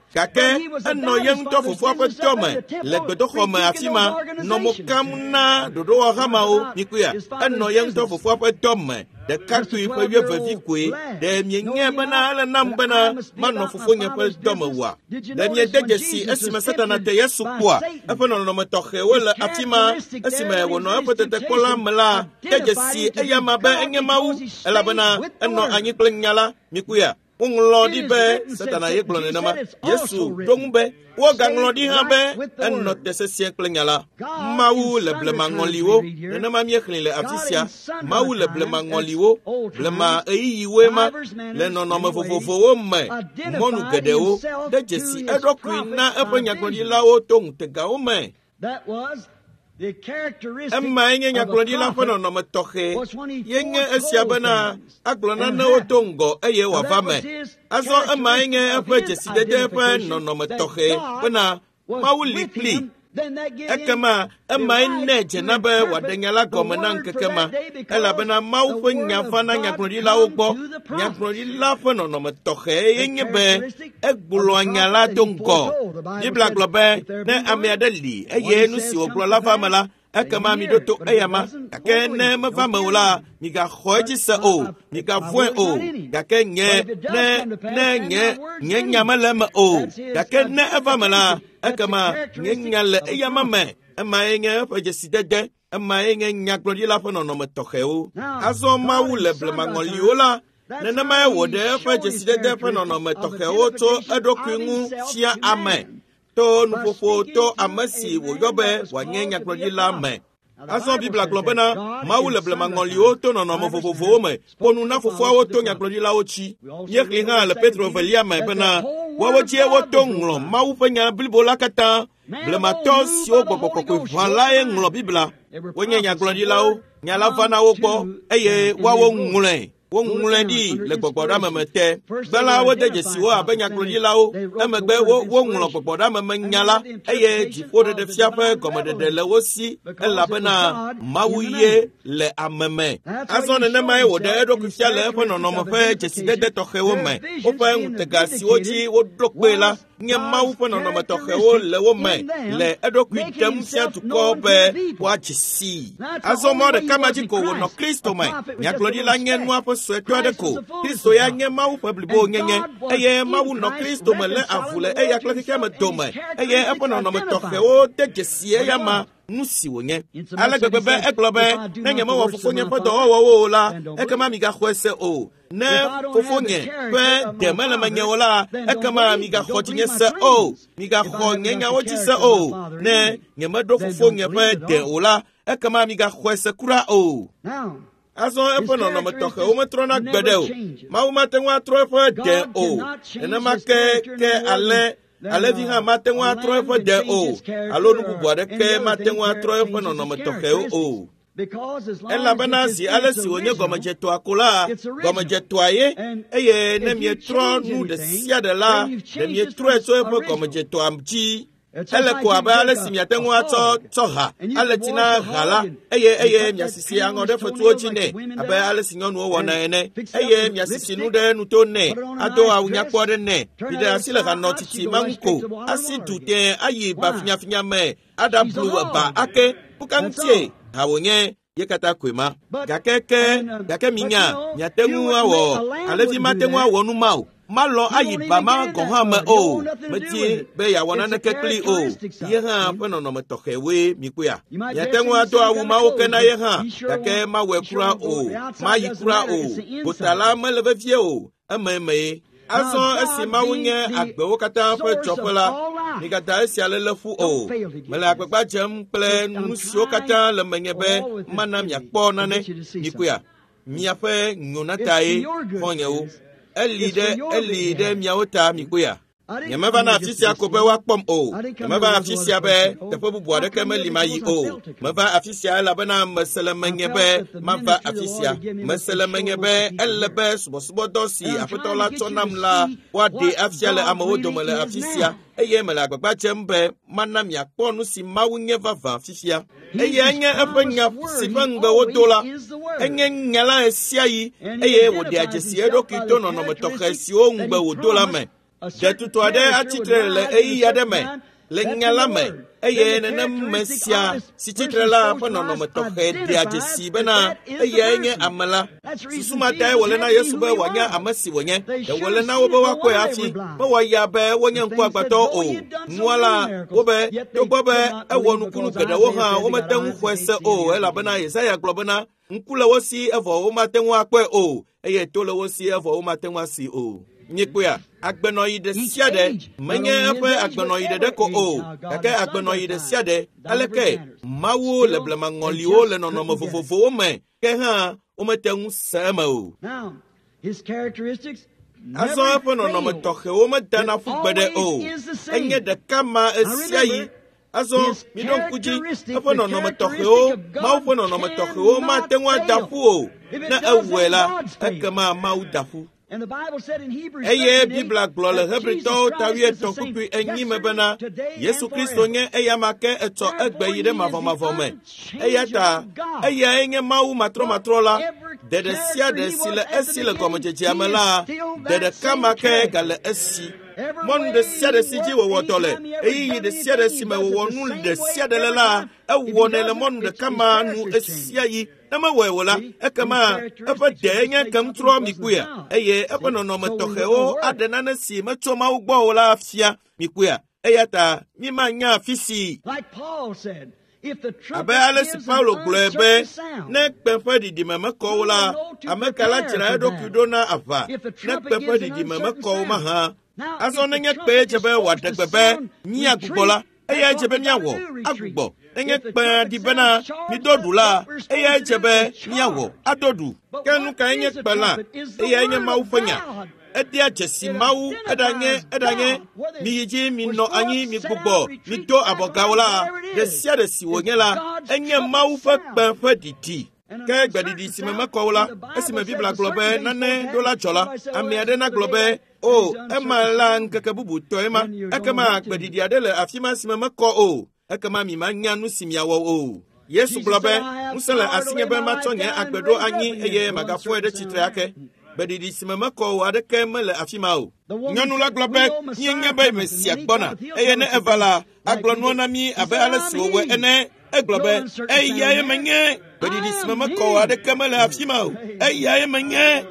gake eno yeng to fofo pe tome le gbedo xɔme afima nomo kam na dodo hamao mikuya eno yeng to fofo pe tome de kakui pe wie vevi koe de mienye bana le nam bana mano fofo nye pe tome wa de mie deje si esime satana te yesu kwa efe no no metoxe wele afima esime wono efe tete kola mela deje si eyama be enye mawu ela bana eno anyi kle nyala mikuya unglodi be satana ye klone nama yesu dongbe wo ganglodi ha be enno tese sie kle nyala mawu le blema ngoliwo nama mie khle afisia mawu le blema ngoliwo blema eyiwe ma le no no mfofofo wo me monu gedewo de jesi edokui na epanya klodi lawo tong tega wo me. That was the characteristic Emma yenye nyaklodi la fono no metoxe yenye esiabana aglona na otongo eye wa fame aso emma yenye efe jesidede fe no no metoxe bana mawulikli ekema emma enne jenabe wadanyala gomena nkekema ela bana mawu fe nyafana nyaklodi la ogbo nyaklodi la fono no metoxe yenye be egbulo anyala tongo dibla globe ne amiadeli eye nusi oglo la famala ekama mi doto eyama ake ne mafama wala mi ga khoji sa o mi ga voin o gake nye ne ne nye nye nyama lema o gake ne afamala ekama nye nyale eyama me ema yenye faje sidede ema yenye nyaklodi la fono no metoxe o aso ma wule blema ngoli ola nene ma wode faje sidede fono no metoxe o to edokungu sia amen to nufofo to amasi wo yobe wanyenya klodila me aso bibla globena mawu le blema ngolio to no no mofofo me ponu na fofo awo to nya klodila ochi ye klinga le petro velia me bena wawo tie wo to nglo mawu penya bibola kata blema to si o kokoko ko vala e nglo bibla wonyenya klodila o nya la fana wo po eye wawo ngule wo nguledi le gbogbora memete bela wo deje siwo abenya klodila o emegbe wo wo ngulo gbogbora memanyala eye jifode de fiape komede de le wosi ela bena mawuye le ameme azone ne mai wo de do kufia le fo no no mo fe jeside de toxe wo me o fe ntega si oji wo dokpela nye mawu fo no no mo toxe wo le wo me le edo kwitem sia tuko be wa chisi azomo de kamaji ko wo no Kristo mai nya klodila nyenwa fo sweto de ko Kristo ya nye mawu publibo nyenye eye mawu no Kristo me le avule eye aklafika me dome eye epo no no me toxe wo de jesie ya ma nusi wonye ala gbegbe eklobe na nyama wo fofonye podo wo wo la ekama mi ga khwese o ne fofonye pe de mele manye wala ekama mi ga khotinye se o mi ga khonye nya wo tise o ne nyama do fofonye pe de ola ekama mi ga khwese kura o aso epo no no metoke o metrona gbede o ma o matenwa tro fe de o ene make ke ale ale vinga matenwa tro fe de o alo nu buade ke matenwa tro fe no no metoke o ela banasi ale si onye gomeje to akola gomeje to aye eye ne mi tro nu de sia de la de mi tro so fe gomeje to amji ele ko aba ale si mi atenwa to to ha ale tina hala eye eye mi asisi ango de fotu ochine aba ale si nyonu wo na ene eye mi asisi nu de nu to ne ato awunya ko de ne bi de asile ka no titi manko asidu te ayi ba finya finya me ada blue ba ake pukantie awonye yekata kwema gakeke gake minya nyatengu awo ale fi matengu awo nu mau malo ayi ba ma goha ma o meti be ya wona na kekli o ye ha pano no metoke we mikuya ya tengu ato awu ma o kena ye ha take ma we kura o ma yi kura o botala ma leve vie o ameme aso asima wunye agbe wo kata fa chopola ni kata esi alele fu o mala akpakpa jem ple nusio kata le menyebe manam yakpo nane mikuya miafe nyonatai fonye o elide elide miawota mikuya nyamaba na afisia ko be wakpom o nyamaba afisia be tefo bubu ade kemeli mayi o maba afisia la bana meselemenge be maba afisia meselemenge be elebe subosubo dosi afetola tonamla wade afisia le amawodo mele afisia eye mele agbagba chembe manam yakponu si mawunye vava afisia eye anye efenya sibangbe wodola enye nyala esia yi eye wode agesi edokito no no metoka si o ngbe wodola me de tuto de atitre le eyi ya de me le nyala me eye ne mesia si titre la pa no no metoke de agesi bena eye nye amala susuma dai wole na yesu be wanya amasi wonye de wole na wo be wakọ ya fi ba wa ya be wonye nko agbato o nwala wo be to bo be e wonu kunu kada wo ha wo metan kwese o ela bena Isaiah globena nkula wo si evo wo maten wa akwe o eye to le wo si evo wo maten wa si o nyekuya agbenoyide siade menye epe agbenoyide de ko o kake agbenoyide siade aleke mawo le blema ngolio le nonomo fofofo me ke ha o metengu sama o now his characteristics aso epe nonomo toke o metana fugbede o enye de kama esiayi aso mi don kuji epe nonomo toke o mawo fo nonomo toke o matengu dafu o na ewela ekema mawo dafu. And the Bible said in Hebrews eye Biblia glole hebrito tawie tonkupi enyi mebena Yesu Kristo nye eya make eto egbe yide mavomavo me eya ta eya enye mawu matro matro la de de sia de sile esile gomejeje amela de de kama ke gale esi mon de sia de siji wo wotole eyi de sia de sime wo wonu de sia de la e wona le mon de kama nu esia yi nama wewola ekama epa denya kam tro mikuya eye epa no no metoke o adena na si metoma ugbo wola afia mikuya eyata mi manya fisi like Paul said if the trumpet gives Paulo glebe ne pefa di di mama ko wola amekala tira do kudona ava ne pefa di di mama ko ma ha aso nenya pe jebe wadegbebe nyi agbola eye jebe nyawo agbo enye kpa di bena mi dodula eye jebe nyawo adodu kenu ka enye kpala eye enye maufanya edi ajesi mau edanye edanye mi yiji mi no anyi mi gbogbo mi do abogawla de sia de si wonyela enye mau fa kpa fa didi ke gbadidi si me makola esi me bibla globe nane dola chola ami ade na globe o ema la nkeke bubu to ema ekema gbadidi ade le afima si me mako o ekema mi manya nu si miawo o Yesu globe musele asinye be matonye agbedo anyi eye magafo ede chitre ake gbadidi si me mako ade ke mele afima o nyonu la globe nyenye be mesia gbona eye ne evala aglonu na mi abe ala si owe ene eglobe eye menye bedidi simama ko ade kamala afima eye menye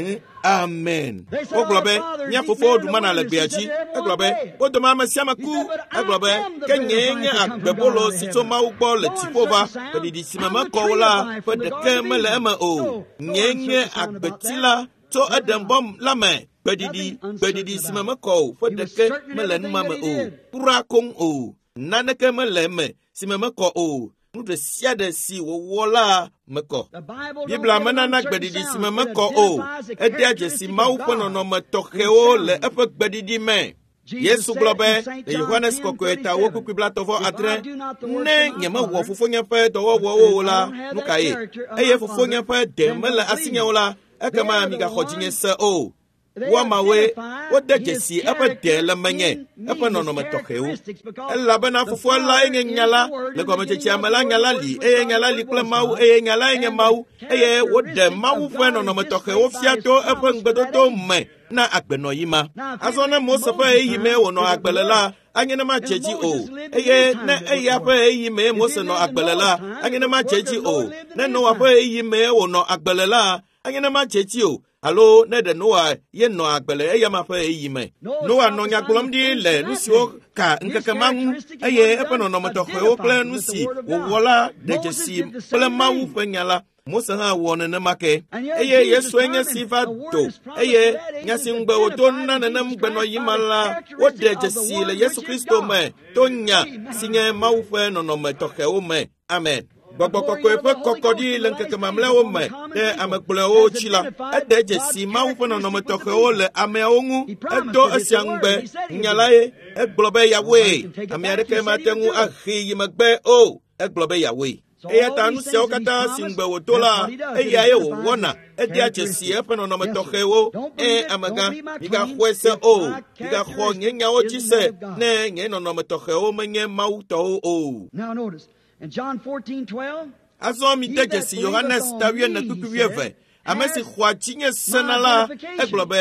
amen oglobe nya fofo du mana le biaji eglobe odoma masiama ku eglobe kenye nya agbebolo sitoma ugbo le tipova bedidi simama ko la fe de kamala ma o nyenye agbetila to adambom lame bedidi bedidi simama ko fe de kamala mama o pura kong o nanake meleme simama ko o nu de sia de si wo wola meko bibla mana na gbedidi simama ko o ede agesi mawu pono no metoke o le epe gbedidi me Yesu globe de Yohanes kokoeta wo kukibla tovo atre ne nyama wo fofo nya pe do wo wo la nukaye eye fofo nya pe de mele asinya wola ekama mi ga khojinye se o wa mawe wo de jesi epe de la manye epe no no metoke o ela bana fofo la enye nyala le ko meche amala nyala li eye nyala li kle mau eye nyala enye mau eye wo de mau fe no no metoke o fiato epe ngbedo to me na agbeno yima azona mo sefa eyi me wo no agbelela anyene ma cheji o eye na eya fa eyi me mo se no agbelela anyene ma cheji o na no wa fa eyi me wo no agbelela anyene ma cheji o alo ne de noa ye no agbele eya ma fa eyi me noa no nya glom di le nusio ka nkeke mangu eye epe no no motokwe o kle nusi wo wola de jesi ple mawu fenyala Musa ha wone ne make eye Yesu enye sifa do eye nyasi ngbe woto na na mgbe no yimala wode jesi le Yesu Kristo me tonya sinye mawufe no no metoke o me amen gbogbo koko epe kokodi le nkeke mamle o me de amekple o chila ede jesi mawufe no no metoke o le ame ongu edo asiangbe nyala e eglobe yawe ame adeke matengu ahi yimagbe o eglobe yawe eya tanu se okata singbe wotola eya ye wo wona edia chesi epe no no metoke wo e amaga biga kwese o biga kho nyenya o chise ne nye no no metoke o menye mauto o. Now notice in John fourteen twelve aso mi tegesi Yohanes tawie na kukuwieve amesi khwa chinye senala eglobe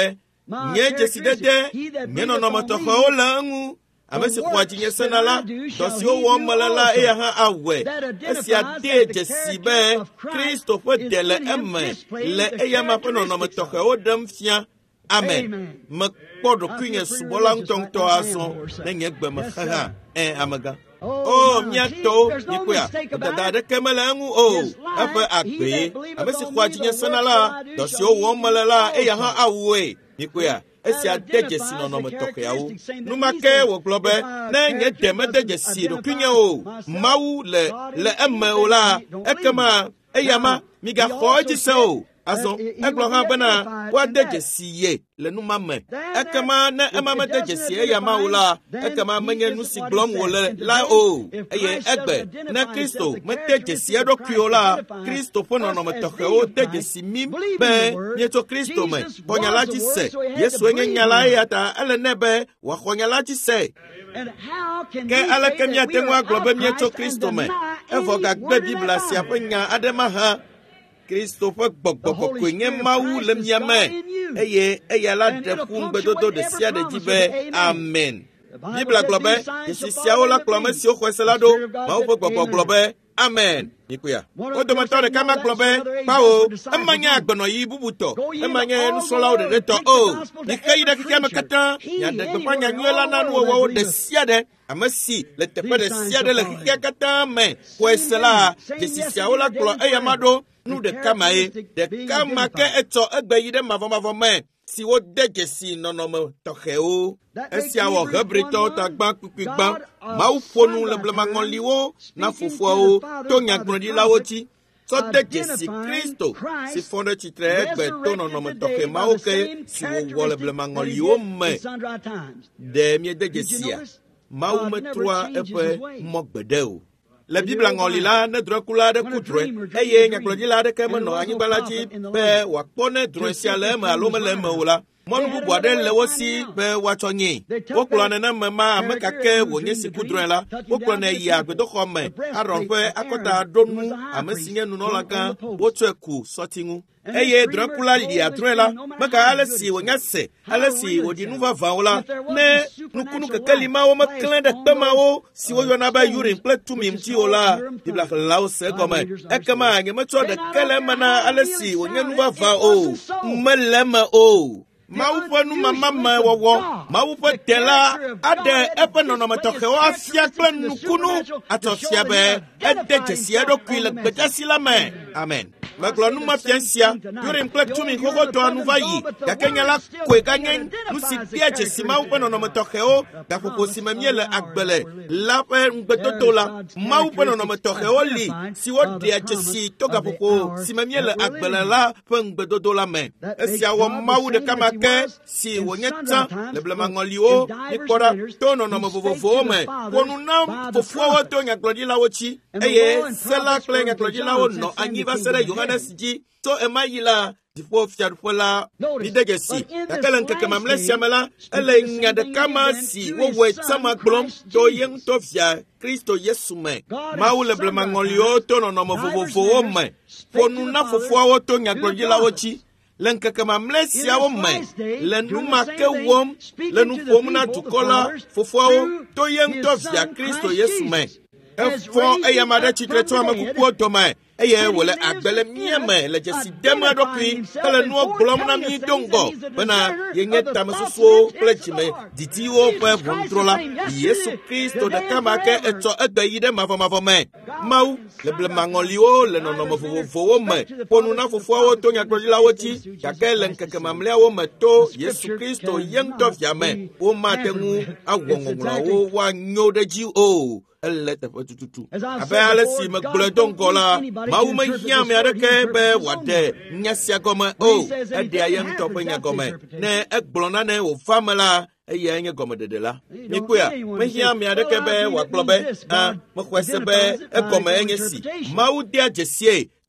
nye jesidede nye nɔnɔme tɔxɛwo le eŋu ame si xɔa dzinye sena la dɔ siwo wɔm mele la eya hã awɔe esia de dzesi be Kristo ƒe de le eme le eya ma ƒe nɔnɔme tɔxɛwo ɖem fia. Amen. Mekpɔ ɖokuinye subɔla ŋutɔŋutɔ azɔ ne nye gbemexe hã ɛ amega. Oh, miato, nikoya, dada aɖeke mele eŋu o, eƒe agbee, ame si xɔa dzinye sena la, dɔ siwo wɔm mele la, eya hã awɔe, nikoya. Esia de dzesi nɔnɔme tɔxɛawo. Numake wògblɔ be ne nye de mede dzesi ɖokuinye o, Mawu le le eme o la, ekema eya ma migaxɔ edzi se o. Azɔ egblɔ hã bena woade dzesi ye le numa me. Ekema ne ema mede dzesi eya ma o la, ekema menye nu si gblɔm wòle la o. Eye egbe ne Kristo mede dzesi eɖokui o la, Kristo ƒe nɔnɔme tɔxɛwo de dzesi mi be míetso Kristo me. Xɔ nya la dzi se. Yesue nye nya la eya ta ele ne be wòaxɔ nya la dzi se. Ke aleke míate ŋu agblɔ be míetso Kristo me. Evɔ gagbe Biblia sia ƒe nya aɖe ma hã. Kristo ƒe gbɔgbɔ kɔkɔe nye Mawu le mia me eye eya la ɖe ƒu ŋugbedodo ɖe sia ɖe dzi be amen. Biblia gblɔ be dzesi siawo la kplɔ ame siwo xɔe se la ɖo, Mawu ƒe gbɔgbɔ gblɔ be amen. Nikoya. Wo dometɔ ɖeka ma gblɔ be kpawo ema nye agbenɔyi bubu tɔ, ema nye nusrɔ̃lawo ɖeɖe tɔ o. Nike yi ɖe xexea me katã, nyaɖe gbeƒã nyanyuie la na nuwɔwɔwo ɖe sia ɖe. Ame si le teƒe ɖe sia ɖe le xexea katã me xɔe se la, dzesi siawo la kplɔ eya ma ɖo. Nu ɖeka ma ye, ɖeka ma ke etsɔ egbe yi ɖe mavɔmavɔ me si wode dzesi nɔnɔme tɔxɛwo. Esia wɔ Hebritɔwo ta gbã kpikpi gbã. Mawu ƒo nu le blemaŋɔliwo na fofoawo to nyagblɔɖilawo dzi. Tsɔ de dzesi Kristo si fɔ ɖe tsitre egbe to nɔnɔme tɔxɛ mawo ke si wòwɔ le blemaŋɔliwo me. Ɖe miede dzesia, Mawu metrɔa eƒe mɔ gbeɖe o. Le Biblia ŋɔli la, ne drɔ̃ekula aɖe ku drɔ̃e, eye nyagblɔɖila aɖeke menɔ anyigba la dzi be wòakpɔ ne drɔ̃e sia le eme alo mele eme o la, mɔnu bubu aɖe le wo si be woatsɔ nyee. Wokplɔ nenema ma ame gake wònye si ku drɔ̃e la, wokplɔ ne yi agbedoxɔ me, Aron ƒe akɔta ɖo nu, ame si nye nunɔlagã, wotsɔe ku sɔti ŋu. Eye drɔ̃ekula lia drɔ̃e la, meka ale si wònya se, ale si wòɖi nu vavãwo la, ne nukunu kekeli mawo meklẽ ɖe kpe mawo si woyɔna be Urim kple Tumim dzi o la, Biblia xlẽlawo se egɔme. Ekema nyemetsɔ ɖeke le eme na ale si wònye nu vavã o, mele eme o. Mawu ƒe numama me wɔwɔ, Mawu ƒe dela aɖe eƒe nɔnɔme tɔxɛwo afia kple nukunu atsɔ fia be ede dzesi eɖokui le gbedasi la me. Amen. Megblɔ numefia sia, Urim kple Tumim xoxotɔa nu va yi, gake nya la koe ganye nu si bia dzesi Mawu ƒe nɔnɔme tɔxɛwo, gaƒoƒo si me míele agbe le la ƒe ŋugbedodo la. Mawu ƒe nɔnɔme tɔxɛwo li si woɖea dzesi to gaƒoƒo si me míele agbe le la ƒe ŋugbedodo la me. Esia wɔ Mawu ɖeka ma ke si wònye tsã le blemaŋɔliwo mikpɔ ɖa to nɔnɔme vovovowo me, ƒo nu na fofoawo to nyagblɔɖilawo dzi, eye se la kple nyagblɔɖilawo nɔ anyi va se ɖe Yohanes dzi. Tso ema yi la, dziƒo fiaɖuƒe la mide dzesi, gake le ŋkeke mamlɛ sia me la, ele nya ɖeka ma si wowɔe tsama gblɔm to ye ŋutɔ via Kristo Yesu me. Mawu le blemaŋɔliwo to nɔnɔme vovovowo me, ƒo nu na fofoawo to nyagblɔɖilawo dzi. Le ŋkeke mamlɛ siawo me, le nu ma ke wɔm, le nu ƒom na dukɔ la fofoawo to ye ŋutɔ via Kristo Yesu me. Efɔ eya ma ɖe tsitre tso ame kukuwo dome, eye wòle agbe le mía me le dzesi dem eɖokui hele nuwo gblɔm na mí do ŋgɔ bena yenye tamesusuwo kple dzime didiwo ƒe ʋɔnudrɔ̃la Yesu Kristo ɖeka ma ke etsɔ egbe yi ɖe mavɔmavɔ me. Mawu le blemaŋɔliwo le nɔnɔme vovovowo me, ƒo nu na fofoawo to nyagblɔɖilawo dzi, gake le ŋkeke mamlɛawo me to Yesu Kristo ye ŋutɔ via me, womate ŋu awɔ ŋɔŋlɔawo woanyo ɖe dzi o. Ele teƒe tututu. Abe ale si megblɔe do ŋgɔ la, Mawu mehiã ame aɖeke be wòaɖe nya sia gɔme o. Eɖea ye ŋutɔ ƒe nya gɔme. Ne egblɔ nane wòva me la, eya nye gɔmeɖeɖe la. Mikpɔa, mehiã ame aɖeke be wòagblɔ be, ah, mexɔe se be egɔme enye si. Mawu dea dzesie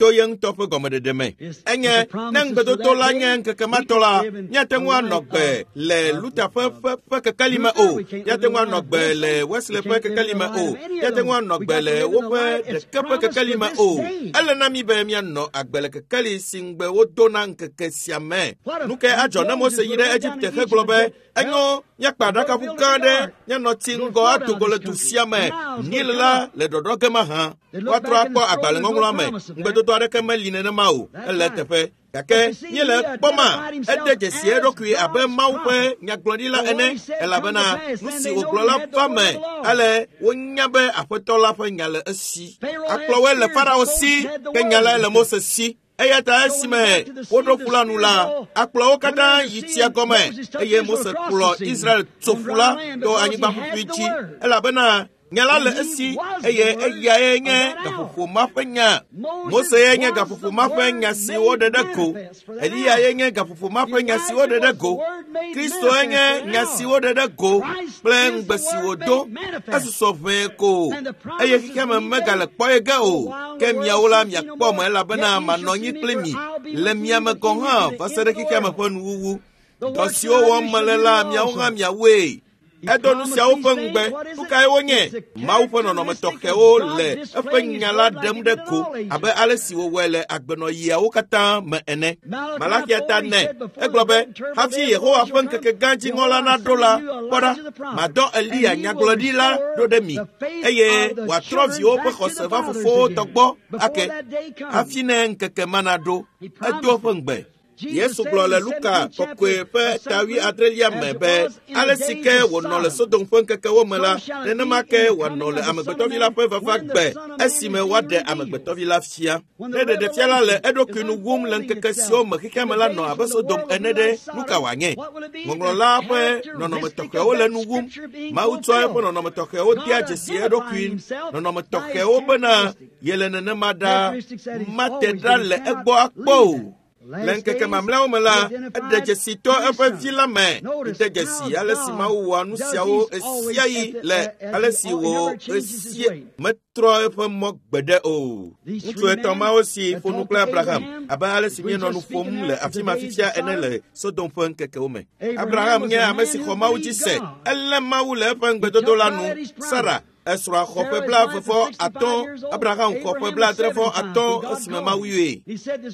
to yang to pe gome de deme enye nang bedo to la nyen ke kama to la nya te ngwa nokbe le luta pe pe ke kalima o ya te ngwa nokbe le wesle pe ke kalima o ya te ngwa nokbe le wo pe de ke pe ke kalima o ele na mi be mi no agbele ke kali singbe wo to na nke ke siame nuke ajo na mo se yire Egypte ke globe enyo nya kpada ka fukande nya no tingo atugole tu siame nilala le dodo ke ma ha kwatro akpo agbale ngonglo ame ngbe to to ade ke meline na ma o ele tefe kake nyele poma ede jesie dokui abe maupe nyaglodila ene elabana nusi oglola fame ale wonyabe afotola fa nyale asi aklowe le farao si ke nyale le moses si eyata asime wodo fulanu la aklo kata yitia gome eye moses kulo israel tsofula do anyiba fuichi elabana nyala le asi eye eya enye gafufu mafenya mose yenye gafufu mafenya si wodedeko eliya yenye gafufu mafenya si wodedeko kristo yenye nyasi wodedeko plan gbesi wodo asusofin ko eye kikeme megale poyega o kemia wala mia kpomo elabena manonyi plemi le mia me konha fasere kikeme ponu wuwu dosio wo malela mia wonga mia we edonu sia wo fengbe tukai wonye ma wo fono no metoke o le afanyala dem de ko abe alesi wo wele agbeno ya wo kata me ene malaki ata ne eglobe hafi Yehova fanke ke ganji ngola na dola poda madon Elia nyaglodila do de mi eye wa trovi o pe khoseva fofo togbo ake hafi ne nkeke manado edo fengbe Yesu glola Luka kokwe pe tawi atrelia mebe ale sike wono le sodon fonke ke wo mela nene make wono le amegbeto vila pe vafa gbe esime wade amegbeto vila fia ne de de fiala le edokunu wum le nkeke sio me kike mela no abesodom enede Luka wanye ngonglola pe no no metoke o le nu wum ma utoi pe no no metoke o dia jesi edokun no no metoke o bena yele nene mada matedra le egbo akpo lenke ke mamla o mala de jesito efa vila me de jesi ale si ma wo anu sia wo esia yi le ale si wo esia metro efa mo gbede o ntu eto ma o si fonu kla Abraham aba ale si mi no nu fom le afima fifia enele Sodom fon keke o me Abraham nya amesi khoma o jise ele ma wo le efa gbede do lanu Sara Esra khope bla fo aton Abraham khope bla trefo aton osima ma wiwe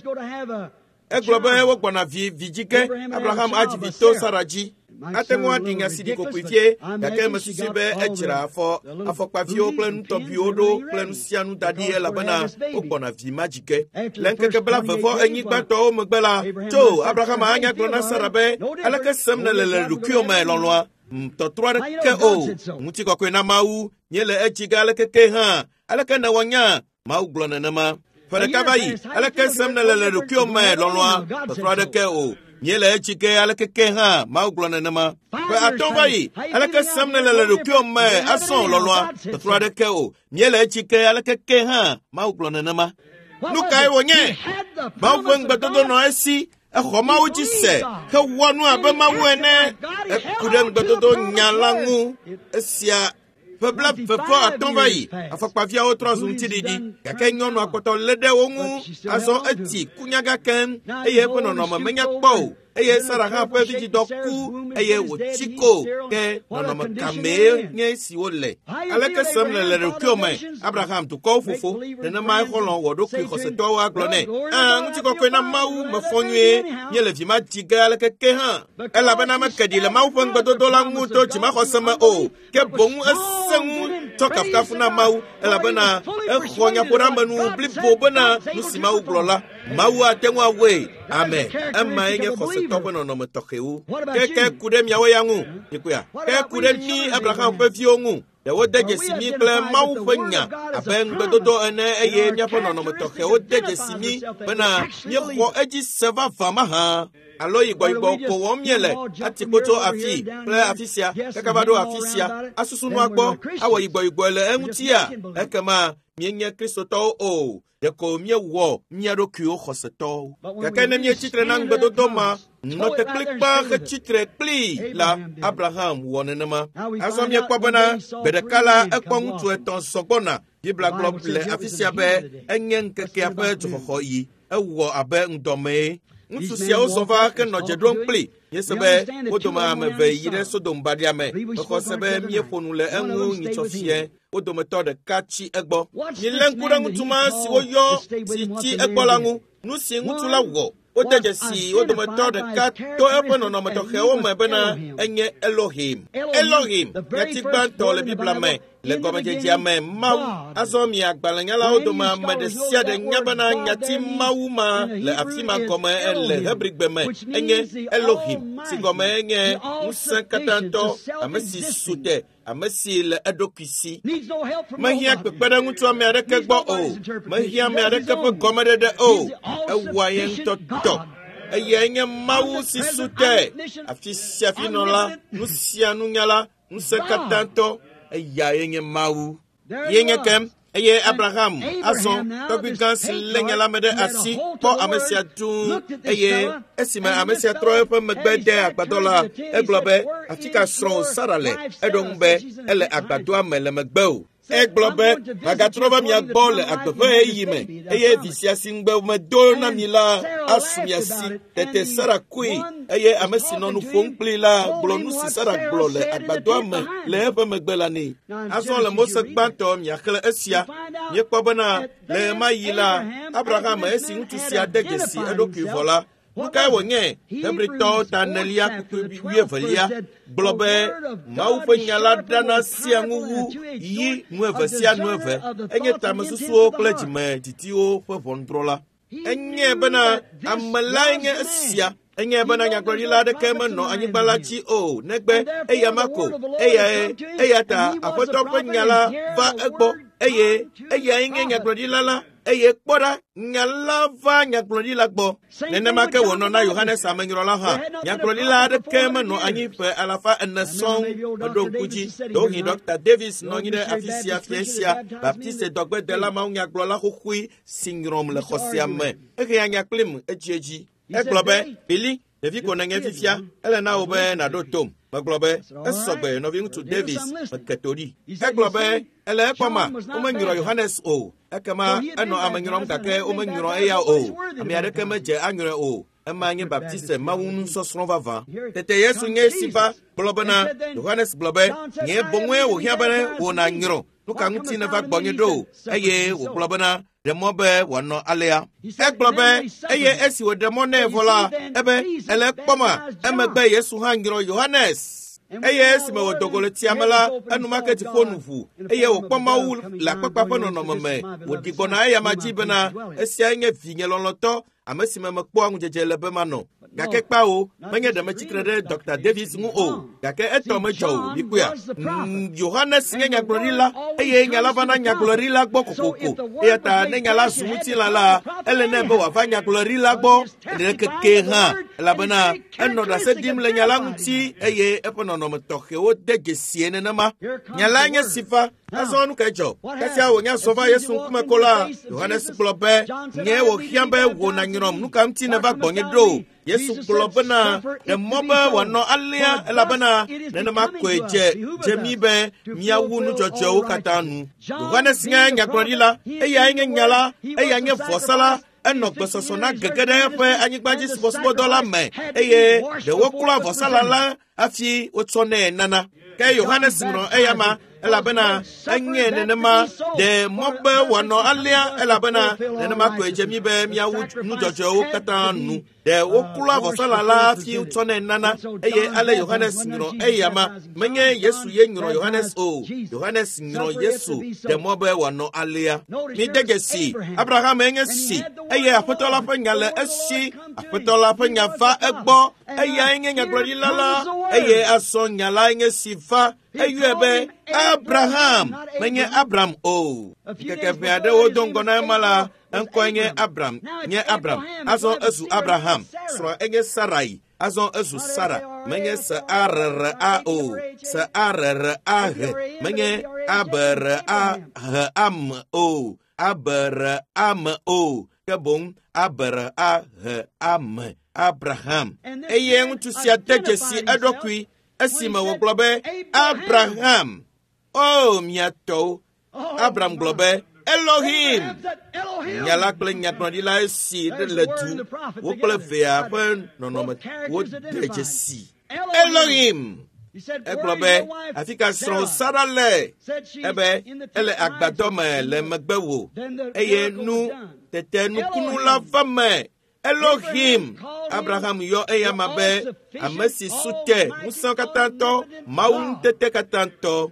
eglobe wo gbona vi vijike Abraham aji vito Saraji atemwa dinga sidi ko kwifie yake masusibe ejira afo afo pavio plan to biodo plan sianu dadi elabana wo gbona vi magike lenkeke bla fo enyi gbato mo gbela to Abraham anya glona Sarabe alaka semna le rukio ma lonwa to trois ke o muti ko ko na mau nyele ejigale keke ha alaka na wanya mau glona na ma Fere kabayi, ala ke semna le rukio me lonwa, to ke o. Nyele echike ala ke ke ha, ma uglona nama. Fe aton bayi, ala ke semna le rukio me ason lonwa, to ke o. Nyele echike ala ke ke ha, ma uglona nama. Nuka e wonye. Ma ufeng betodo no esi, e khoma uji se, ke wonu abe ma wene, e kudeng betodo nyalangu, esia Pebla fefo atonvayi afakpa via o trois umtididi kake nyono akoto lede wongu aso eti kunyaga ken eye pono no menya kpo eye Sara pe viji doku eye wochiko ke no no kame nye si wole aleke semle le rekiome Abraham to ko fofo na mai holon wodo ku khoseto wa glone ah nti ko ko na mau mafonye nye le vima tiga aleke ke ha ela bana makadi le mau fon gbodo do la nguto ti ma khosema o ke bongu asengu toka kafuna mau ela bana e khonya poramba nu blipo bana nu si mau glola mau atenwa we amen amma yenye khoseto bana no metokeu ke ke kudem yawe yangu ikuya ke kudem ni Abraham pe fiongu ya wodeje simi ple mau fenya aben bedodo ene eye nya fono no metoke wodeje simi bana nye kho eji seva fama ha alo igbo igbo ko womiele atikoto afi ple afisia kakabado afisia asusu no agbo awo igbo igbo le entia ekema mienye Kristo to o de ko mie wo mie do kyo khoseto kakene mie titre nang bedodo ma no te klik pa ke titre pli la Abraham wonenema aso mie kwabana bedekala ekpon tu eton sogbona Bibla glob le afisia be enyen keke ape joho yi ewo abe ndome nsu sia osova ke no jedron pli yesebe odoma ameve yire sodom badiame ko sebe miefonu le enwu nyitofie odoma to de kachi egbo ni lenkura ngutuma si oyo si ti egbo langu nu si ngutula wo odeje si odoma to de ka to epo no no to he o mebe na enye Elohim Elohim yatikban to le bibla me le gomeje jame mau azomi agbalanya la odoma medesia de nyabana nyati mauma le afima koma le hebrigbe me enye Elohim si gome enye musankatanto amesi sute amesi le edokisi mahia pepeda ngutu amereke gbo o mahia amereke pe gomede de o ewayen toto eyenye mau si sute afisia finola nusia nunyala musankatanto eya yenye mau yenye kem eye Abraham azon togbigan lenya mede asi po amesia tu eye esima amesia troe pe megbede agbadola eglobe atika sron sarale edongbe ele agbado amele megbeu eglobe agatroba mi agbole agbofe eyime eye disia singbe medo na mila asumiasi tete sara kui eye amesi nonu fonpli la glonu si sara glole agbado ame le pe megbela ni azon le mose gbanto mi akle esia ye kpobana le mayila Abraham esi ntusia degesi edoki vola mukai wonye hebrito tanelia kubiye valia globe mau nyala dana siangu yi nueve sia nueve enye tamasusuo klejime titio fo vondrola enye bana amalange sia enye bana nyagrila de kemno anyibalachi o negbe eyamako eya eyata afoto nyala va egbo eye eye inge nyagrila la eye kpora nyala va nyagrila gbo nene make wono na Yohanes amenyrola ha nyagrila de kemno anyife alafa eneson odokuji dohi Doctor Davis no nyide afisia fiesia baptiste dogbe de la ma nyagrola hokui singrom le khosiame ege nyaklim ejieji eglobe bili Devi konenge fifia elena obe na dotom maglobe esobe no vingu to Davis makatodi eglobe ele pama omanyiro Yohanes o ekama eno amanyiro mkake omanyiro eya o amiade kemeje anyiro o emanye baptiste mawunu sosron vava tete Yesu nye sifa globena Yohanes globe nye bongwe wo hiabane wo na nyiro nuka nguti na va gbonye do eye wo globena demobe wano alea eglobe eye esi wo demone vola ebe ele kpoma emegbe Yesu ha ngiro Yohanes eye esi me wo dogole tiamala anu market phone fu eye wo kpoma wu la papa pono no meme wo digbona aya majibena esi anye finye loloto amesi me mekpo angujeje lebe mano gake pa o menye de mechikre Doctor Davis ngu o gake eto mejo bikuya Yohanes nya glorila eye nya lavana nya glorila gbo kokoko eye ta ne nya la sumuti la la ele ne be wa fanya glorila gbo de keke ha la bana eno da se dim le nya la nti eye epono no metoke o dege siene na ma nya la nya sifa azonu kejo kasi awo nya sova Yesu kuma kola Yohanes globe nye wo hiambe wo na nyrom nuka mti ne va gbonye do Yesu globena de moba wano alia elabana nene makweje jemibe miawu nu jojo katanu Yohanes nya nyakrodila eya nya nyala eya nya fosala eno gbesoso na gegede pe anyigbaji spospo dola me eye de wokula fosala la afi otone nana ke Yohanes no eyama elabana anye nenema de mobe wano alia elabana nenema kweje mibe miawu nu jojo katanu de wokula vosala la fi tone nana eye ale Yohanes no eyama menye Yesu ye nyoro Yohanes o Yohanes nyoro Yesu de mobe wano alia mi degesi Abraham enye si eye apotola panyale esi apotola panyafa egbo eye enye nyagrila la eye asonya la enye sifa eyebe Abraham menye Abraham o keke biade o dongo na mala enkoenye Abraham nye Abraham azo esu Abraham so enye Sarai azo esu Sara menye sa arer a o sa arer a menye aber a am o aber am o kebon aber a am Abraham eye ntu sia degesi edokui esima wo globe Abraham oh miato Abraham globe Elohim nyala kple nyagblɔɖila si ɖe le du wo kple vea ƒe nɔnɔme wo de dzesi Elohim egblɔ be afi ka srɔ̃ Sara le ebe ele agbadɔ me le megbe wo eye nu tete nukunu la va me Elohim Abraham yɔ eya ma be ame si sute ŋusẽ katãtɔ Mawu ŋutete katãtɔ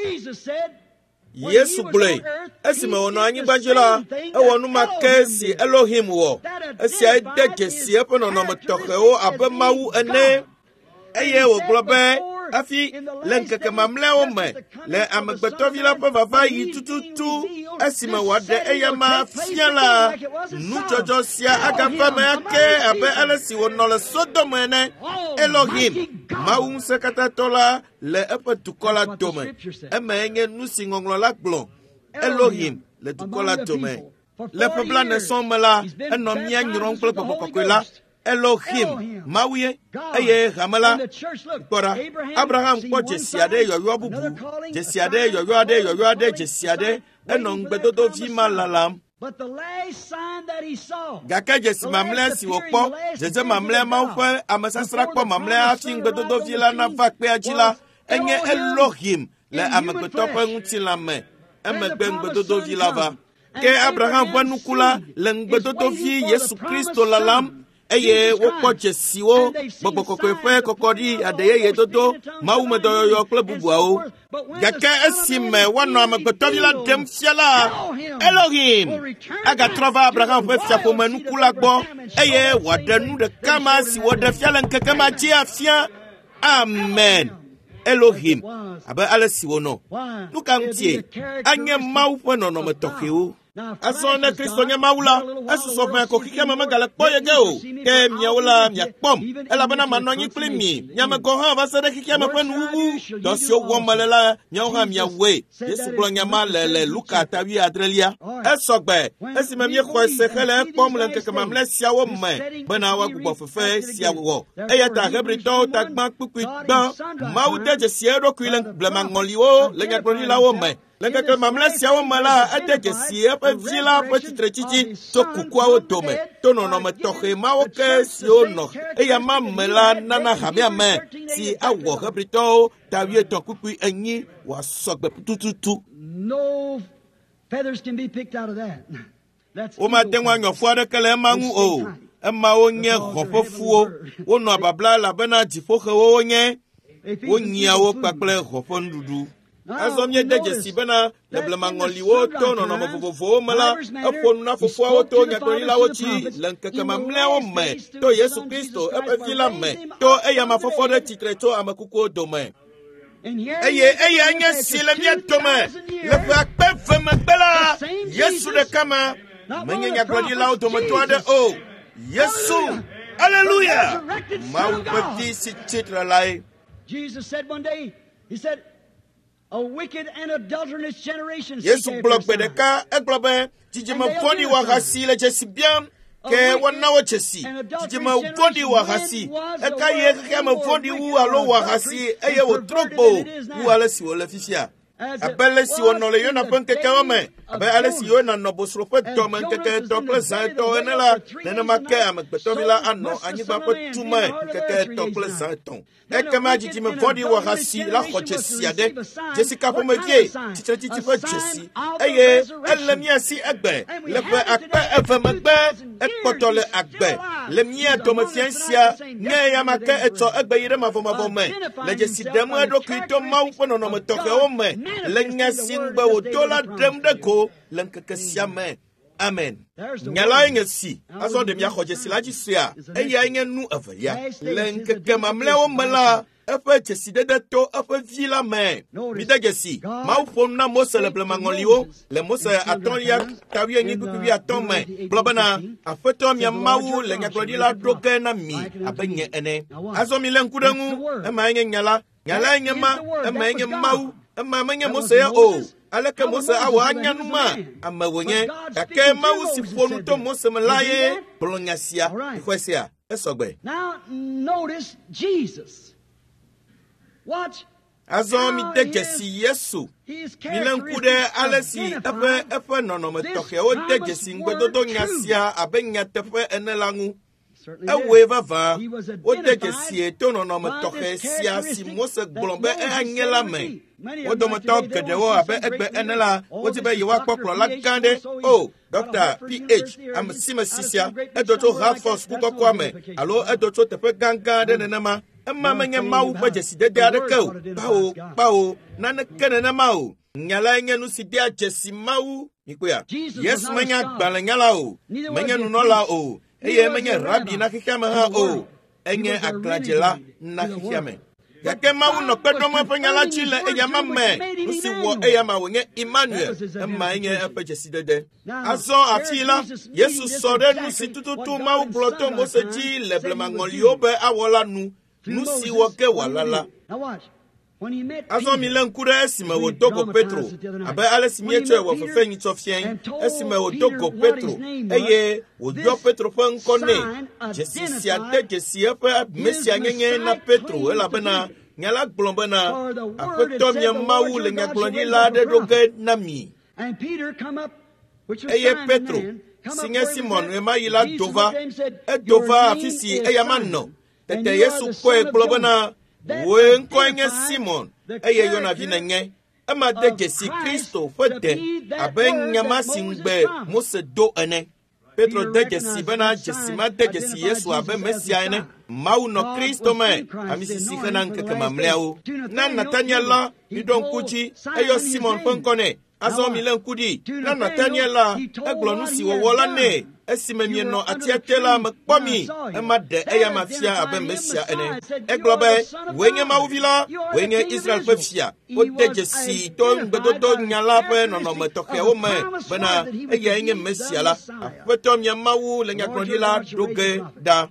Yesu gblɔe esime wònɔ anyigba dzi la ewɔ nu ma ke si Elohim wɔ esia de dzesi eƒe nɔnɔme tɔxɛwo abe Mawu ene eye wògblɔ be afi le ŋkeke mamlɛawo me le amegbetɔvi la ƒe vava yi tututu esime wòaɖe eya ma fia la nudzɔdzɔ sia agava me ake abe ale si wònɔ le Sodom ene Elohim Mawu ŋusẽkatãtɔ la le eƒe dukɔ la dome eme nye nu si ŋɔŋlɔ la gblɔ Elohim le dukɔ la dome le ƒe blaene-sɔ̃ me la enɔ mía nyrɔm kple Gbɔgbɔ Kɔkɔe la Elohim Mawu ye eye hame la kpɔra Abraham kpɔ dzesi aɖe yɔyɔ bubu dzesi aɖe yɔyɔ aɖe yɔyɔ aɖe dzesi aɖe enɔ ŋugbedodovi ma lalam gake dzesi mamlɛa si wòkpɔ dzedze mamlɛa Mawu ƒe amesasra kpɔ mamlɛa hafi ŋugbedodovi la nava kpea dzi la enye Elohim le amegbetɔ ƒe ŋutilã me emegbe ŋugbedodovi la va ke Abraham ƒe nuku la le ŋugbedodovi Yesu Kristo lalam eye wokpɔ dzesiwo Gbɔgbɔ Kɔkɔe ƒe kɔkɔɖi aɖeyeye dodo Mawu me dɔyɔyɔ kple bubuawo gake esime woanɔ amegbetɔvi la ɖem fia la Elohim agatrɔ va Abraham ƒe fiaƒome nuku la gbɔ eye wòaɖe nu ɖeka ma si wòɖe fia le ŋkeke ma dzi afia amen Elohim abe ale si wònɔ nu ka ŋutie anye Mawu ƒe nɔnɔme tɔxɛwo azɔ ne Kristo nye Mawu la esusɔ ʋɛ ko xixia me megale kpɔ ye ge o ke miawo la miakpɔm elabena manɔ anyi kpli mi miamegɔ hã va se ɖe xixia me ƒe nuwuwu dɔ siwo wɔm mele la miawo hã miawoe Yesu gblɔ nya ma le le Luka atawi adrelia esɔgbe esime miexɔe se hele ekpɔm le ŋkeke mamlɛ siawo me bena woagbugbɔ fefe sia wɔ eya ta Hebritɔwo ta gbã kpukpui gbã Mawu de dzesi eɖokui le blemaŋɔliwo le nyagblɔɖilawo me le ŋkeke mamlɛ siawo me la ede dzesi eƒe vi la ƒe tsitretsitsi to kukuawo dome to nɔnɔme tɔxɛ mawo ke siwo nɔ eya ma me la nana hamia me si awɔ Hebritɔwo ta wuietɔ̃ kpukpui enyi wòasɔgbe tututu womate ŋu anyɔfu aɖeke le ema ŋu o emawo nye hɔƒefuwo wonɔ babla elabena dziƒoxewo wonye wonyiawo kpakple hɔ ƒe nuɖuɖu azɔ miede dzesi bena le blemaŋɔliwo to nɔnɔme vovovowo me la eƒo nu na fofoawo to nyagblɔɖilawo dzi le ŋkeke mamlɛawo me to Yesu Kristo eƒe vi la me to eya ma fɔfɔ ɖe tsitre tso ame kukuwo dome eye eya nye si le mía dome le ƒe akpe ve megbe la Yesu ɖeka me menye nyagblɔɖilawo dometɔ aɖe o Yesu aleluya Mawu ƒe vi si tsitre lae Jesus said one day, he said, a wicked and adulterous generation. Yesu gblɔ gbe ɖeka egblɔ be dzidzime vɔ̃ɖi wɔ ahasi le dzesi biam ke woana wo dzesi dzidzime vɔ̃ɖi wɔ ahasi eka yi xexea me vɔ̃ɖi wu alo wɔ ahasi eye wòtrɔ gbo wu ale si wòle fifia abe ale si wònɔ le Yona ƒe ŋkekewo me abe ale si Yona nɔ bosro ƒe dɔ me ŋkeke etɔ̃ kple zã etɔ̃ ene la nenema ke amegbetɔvi la anɔ anyigba ƒe tume ŋkeke etɔ̃ kple zã etɔ̃ ekema dzidzime vɔ̃ɖi wɔ ahasi la xɔ dzesi aɖe dzesika ƒomevie tsitretsitsi ƒe dzesi eye ele mía si egbe le ƒe akpe eve megbe ekpɔtɔ le agbe le mía domefia sia nye eya ma ke etsɔ egbe yi ɖe mavɔmavɔ me le dzesi ɖem eɖokui to Mawu ƒe nɔnɔme tɔxɛwo me le nya si ŋgbe wòdo la ɖem ɖe go le ŋkeke sia me amen nyalae nye si azɔ ɖe miaxɔ dzesi la dzi suea eyae nye nu evelia le ŋkeke mamlɛawo me la eƒe dzesidede to eƒe vi la me mide dzesi Mawu ƒo nu na Mose le blemaŋɔliwo le Mose atɔ̃lia tawienyi kpukpui atɔ̃ me gblɔ bena aƒetɔ mia Mawu le nyagblɔɖila ɖo ge na mi abe nye ene azɔ mi le ŋku ɖe ŋu emae nye nyala nyalae nye ma emae nye Mawu ema menye Mose ya o aleke Mose awɔ anya nu ma ame wònye gake Mawu si ƒo nu to Mose me la ye gblɔ nya sia xɔe sia esɔgbe. Now notice Jesus. Watch Azɔ mi de dzesi Yesu. Mi le ŋku ɖe ale si eƒe eƒe nɔnɔme tɔxɛwo de dzesi ŋgbedodo nya sia abe nyateƒe ene la ŋu. Ewoe vavã wode dzesie to nɔnɔme tɔxɛ sia si Mose gblɔ be eanye la me. Wo dometɔ geɖewo abe egbe ene la wodi be yewoakpɔ kplɔla gã ɖe. O, Doctor P H ame si me sisia edo tso Hartford sukukɔkɔa me alo edo tso teƒe gãgã ɖe nenema. Ema menye Mawu ƒe dzesidede aɖeke o. Kpawo, kpawo, naneke nenema o. Nya lae nye nu si dea dzesi Mawu. Mikpoa, Yesu menye agbalẽnyala o, menye nunɔla o. Eye menye rabi na xexea me hã o. Enye aglãdzela na xexea me. Gake Mawu nɔ kpe ɖom eƒe nya la dzi le eyama me. Nu si wɔ eyama wònye Emmanuel. Ema enye eƒe dzesidede. Azɔ afi la, Yesu sɔ ɖe nu si tututu Mawu gblɔ to Mose dzi le blemaŋɔliwo be awɔ la nu. Nu si wɔ ke wòala la. Azɔ mi le ŋku ɖe esime wòdo go Petro, abe ale si míetsɔe wɔ fefe nyitsɔfiẽ, esime wòdo go Petro, eye wòyɔ Petro ƒe ŋkɔ nɛ. Dzesi sia de dzesi eƒe Mesia nyenye na Petro, elabena nya la gblɔ bena Aƒetɔ mia Mawu le nyagblɔɖila aɖe ɖo ge na mi. Eye Petro, si nye Simon ema yi la do va, edo va afi si eyama nɔ. Tete Yesu kɔe gblɔ bena wòe ŋkɔe nye Simon, eye yɔnavi nenye. Ema de dzesi Kristo ƒe de abe nyama si ŋugbe Mose do ene. Petro de dzesi bena dzesi ma de dzesi Yesu abe Mesia ene. Mawu nɔ Kristo me, ami sisi hena ŋkeke mamlɛawo. Na Nathaniel la, mi ɖo ŋku dzi, eyɔ Simon ƒe ŋkɔ nɛ. Azɔ mi le ŋku ɖi. Na Nathaniel la, egblɔ nu si wòwɔ la nɛ. Esime mienɔ atia te la mekpɔ mi, ema ɖe eya ma fia abe Mesia ene. Egblɔ be, wòe nye Mawuvi la, wòe nye Israel ƒe fia. Wode dzesi to ŋugbedodo nya la ƒe nɔnɔme tɔxɛwo me, bena eyae nye Mesia la. Aƒetɔ mia Mawu le nyagblɔɖila ɖo ge ɖa.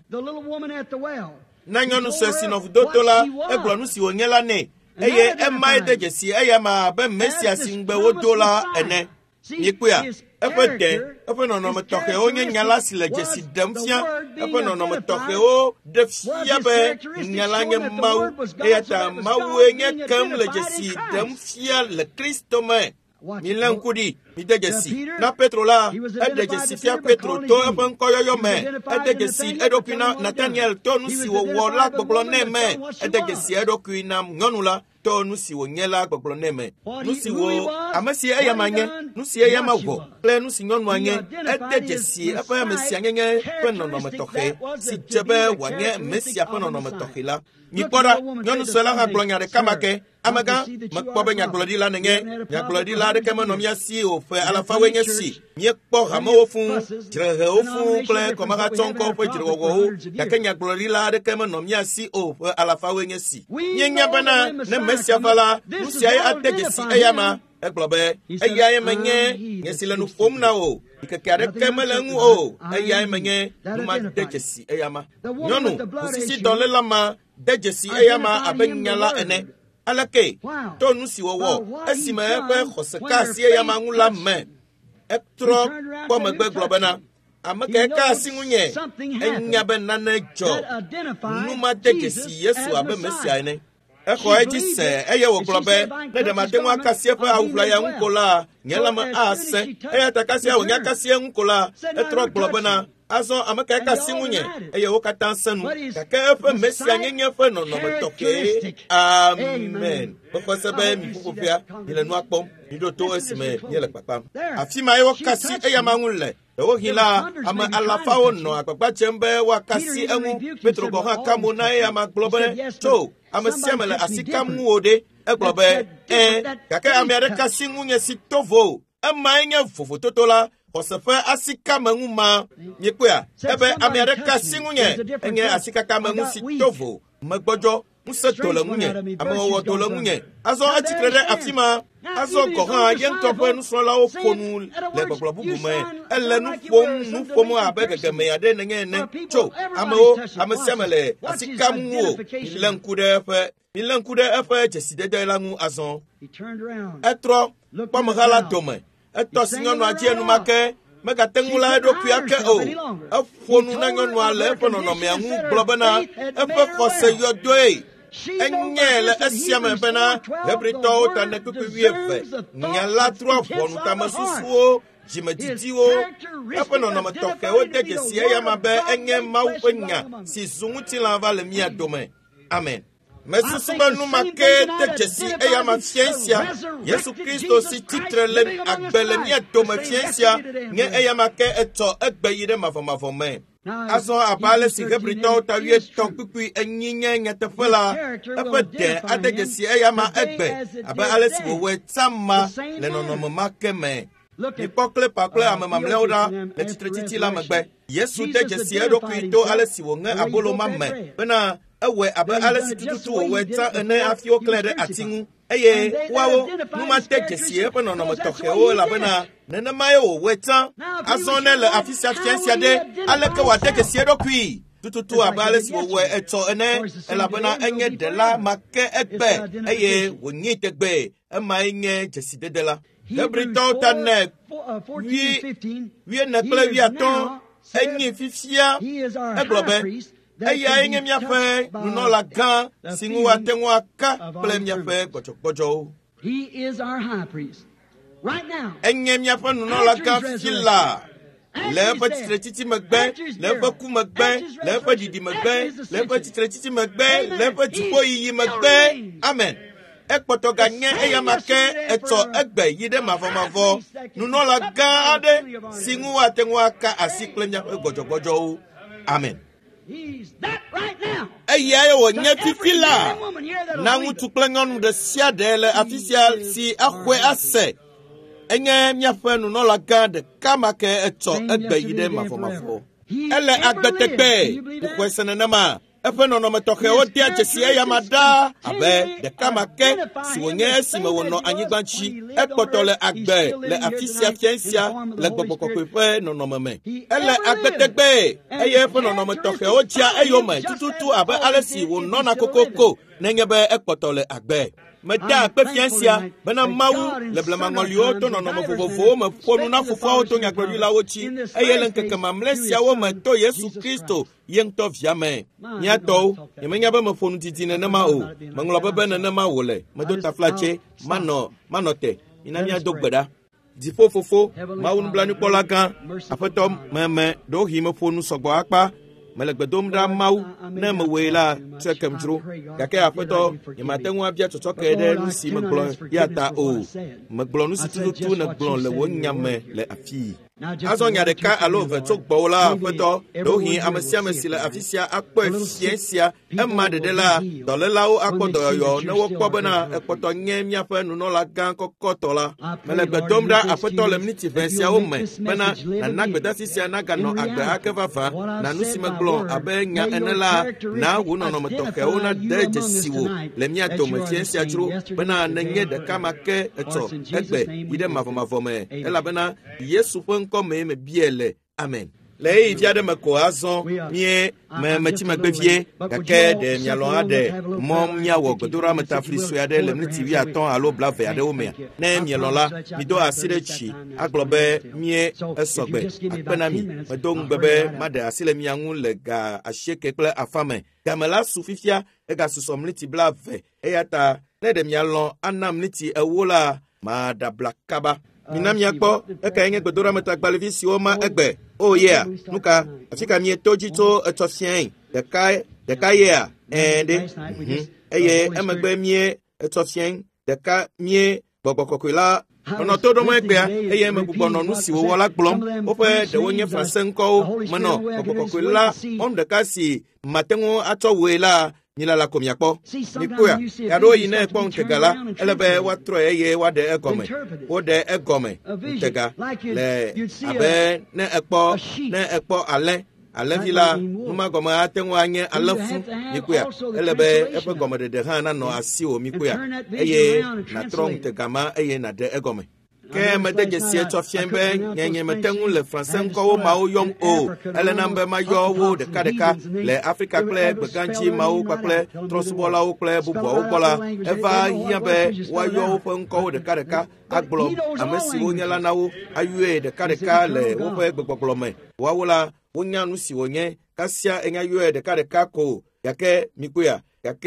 Na nyɔnu sue si nɔ vudoto la, egblɔ nu si wònye la nɛ, eye emae de dzesi eya ma abe Mesia si ŋugbe wodo la ene. Mikpoa, eƒe de, eƒe nɔnɔme tɔxɛwo nye nya la si le dzesi ɖem fia, eƒe nɔnɔme tɔxɛwo ɖe fia be nya la nye Mawu, eya ta Mawue nye kem le dzesi ɖem fia le Kristo me. Mi le ŋku ɖi, mi de dzesi. Na Petro la, eɖe dzesi fia Petro to eƒe ŋkɔyɔyɔ me. Ede dzesi eɖokui na Nathaniel to nu si wòwɔ la gbɔgblɔ nɛ me. Ede dzesi eɖokui na nyɔnu la to nu si wònye la gbɔgblɔ nɛ me. Nu si wò, ame si eyama nye, nu si eyama wɔ, kple nu si nyɔnua nye, ede dzesi eƒe Mesia nyenye ƒe nɔnɔme tɔxɛ, si dze be wòanye Mesia ƒe nɔnɔme tɔxɛ la. Mikpɔ ɖa, nyɔnu sue la hã gblɔ nya ɖeka ma ke. Amegã, mekpɔ be nyagblɔɖila nenye, nyagblɔɖila aɖeke menɔ mía si o, ƒe alafawoe nye si. Míekpɔ hamewo fũu, dzrehewo fũu kple kɔmehatsɔŋkɔwo ƒe dzrewɔwɔwo, gake nyagblɔɖila aɖeke menɔ mía si o, ƒe alafawoe nye si. Míenya bena ne Mesia va la, nu siae ade dzesi eyama. Egblɔ be, eyae menye nye si le nu ƒom na o. Keke aɖeke mele ŋu o, eyae menye nu ma de dzesi eyama. Nyɔnu, kusisi dɔléla ma de dzesi eyama abe nya la ene. Aleke, to nu si wòwɔ, esime eƒe xɔseka asi eyama ŋu la me, etrɔ kpɔ megbe gblɔ bena, ame ke ka asi ŋunye, enya be nane dzɔ, nu ma de dzesi Yesu abe Mesia ene. Exɔ edzi se, eye wògblɔ be, ne ɖe mate ŋu akasi eƒe awuʋlaya ŋu ko la, nye lãme asẽ, eya ta kasia wònya kasi eŋu ko la, etrɔ gblɔ bena, azɔ ame kae ka asi ŋunye, eye wo katã sẽ nu, gake eƒe Mesia nyenye ƒe nɔnɔme tɔxɛ. Amen. Mexɔ se be mi ƒuƒoƒea, mi le nua kpɔm, mi ɖo to esime mi le kpakpam. Afi ma ye wokasi eyama ŋu le. Ɖewohi la, ame alafawo nɔ agbagba dzem be woakasi eŋu. Petro gɔ hã ka mo na eyama gblɔ be, tso, ame sia me le asi kam ŋuwò ɖe. Egblɔ be, ẽ, gake ame aɖe kasi ŋunye si to vo. Emae nye vovototo la. Xɔse ƒe asikame ŋu ma, mikpɔa, ebe ame aɖe ka asi ŋunye, enye asikakame ŋu si to vo, megbɔdzɔ, ŋusẽ to le ŋunye, amewɔwɔ to le ŋunye. Azɔ etsitre ɖe afi ma, azɔ gɔ hã ye ŋutɔ ƒe nusrɔ̃lawo ƒo nu le gbɔgblɔ bubu me. Ele nu ƒom, nu ƒom abe gegeme aɖe nenye ene. Tso, amewo, ame sia me le asi kam ŋu o, mi le ŋku ɖe eƒe, mi le ŋku ɖe eƒe dzesidede la ŋu azɔ. Etrɔ, kpɔ ameha la dome. Etɔ si nyɔnua dzi enumake, megate ŋu la eɖokui ake o. Eƒo nu na nyɔnua le eƒe nɔnɔmea ŋu gblɔ bena eƒe xɔse yɔdoe. enye le esiame bena hebrito ta ne kuku wiefe nyala tro fonu ta masusuo jimeditiwo apono na matoke o de sie ya mabe enye mawunya si zunguti la vale mi adome amen. Mesusuba nu make te jesi e ya ma fiensia Yesu Kristo si titre le agbele mi adome fiensia nye e ya make eto egbe yire mafomafo men. Aso abale si hebrito ta wie ton kuku enyinya nyatefela epede adege si e ya ma egbe abale si wo tama le nonomo make men. Ni pokle pakle amamamle oda le titre titi la magbe Yesu deje si edo kuito ale si wo nge abolo mamme bena ewe abe ale si tututu wo weta ene afio klede atingu eye wawo numa deje si e bena no motoke o la bena nene maye wo weta azone le afisia fiensia de ale ke wa deje si edo kui tututu abe ale si wo eto ene ela bena enye de la make egbe eye wo nyite gbe e ma enye jesi de de la Hebrito tanek wi wi nakle wi aton enyi fifia eglobe eya enye miafe nuno la gan singu atengu aka ple miafe gojo gojo. He is our high priest right now. Enye miafe nuno la gan fila le pe titretiti magbe le pe ku magbe le pe didi magbe le pe titretiti magbe le pe tipo yi magbe amen. Ekpoto ganye eyamake eto egbe yide mavomavo nuno la gade singu atengu aka asikle nya gojogojo amen. He's that right now. Eya yo nye fifila na ngutu klengonu de siadele official si akwe ase enye miafe nuno la gade kamake eto egbe yide mavomavo ele agbetegbe ukwesene nama efe no no metoke o dia jesi ya mada abe de kamake si wonye si me wono anyigbanchi ekpotole agbe le afisia fiensia le gbogbokope no no meme ele agbetegbe eye efe no no metoke o dia eyome tututu abe alesi wono na kokoko nenyebe ekpotole agbe meda pe fiensia bena mawu le blamangolio to no no mfofofo me fonu na fofo to nyagbadu la wochi eye le nkeke mamlesia wo me to Yesu Kristo yento viame nyato yemenya ba me fonu titine na ma o manglo bebe na na ma wole me do taflache mano manote ina mia dogbeda di fofofo mawu nblani polaka afetom meme do hi me fonu sogbo apa Melekbedom da mau na mewela tsekemtro yake afeto yematenwa bia totoke de nusi megblo yata o megblo nusi tutu na gblo le wonyame le afi azonya de ka alove tokbo la afeto do hi amasia mesile afisia akpo fiensia emma de la dolelao akpodo yo na wokpo na ekpoto nyemia fa nu no la gan kokoto la Melekbedom da afeto le miniti vensia o me bena na nagbeda sisia na gano agba akevafa na nusi abe nya enela na wono no metoke ona deje siwo le mia to metiensi atro bena nenye de kamake eto egbe ide mavomavome ela bena Yesu fonko me me biele amen. Le ivia de meko azon mie me meti magbevie kake de mialon ade mom nya wo godora metafriso ade le miti wi aton alo blave ade omea na mialon la mi do asire chi aglobe mie esogbe apena mi me do ngbebe made asile mi anwu le ga asheke ple afame gamela sufifia e ga susom liti blave e yata ne de mialon anam liti ewola ma da blakaba minam yakpo eka enge godora metagbalevi sioma egbe oh yeah nuka afika mi tojito etofien de kai de kai yeah ende eye emegbe mi etofien de ka mi bobokokola ono todo mo egbe eye megbugbo no nu siwo wala gblom o fe de wonye fransenko mano bobokokola on de kasi matengo atowela nila la komiakpo nikuya yado yine kpon tegala elebe watro eye wade egome wode egome tega le abe ne ekpo ne ekpo ale ale vila numa goma atenwa anye alafu nikuya elebe epe gome de de hana no asio mikuya eye na tron tegama eye na de egome ke mede jesie tofiembe nyenye metengu le français ko ma o yom o ele nambe ma yo wo de kadeka le Africa kle beganji ma o kle trosbola o kle bubo o kola eva hiabe wa yo fo ko de kadeka agblo amesi wo nyala nawo ayue de kadeka le wo fe gbogbolo me wa wola wonya nu si wonye kasia enya yue de kadeka ko yake mikuya yake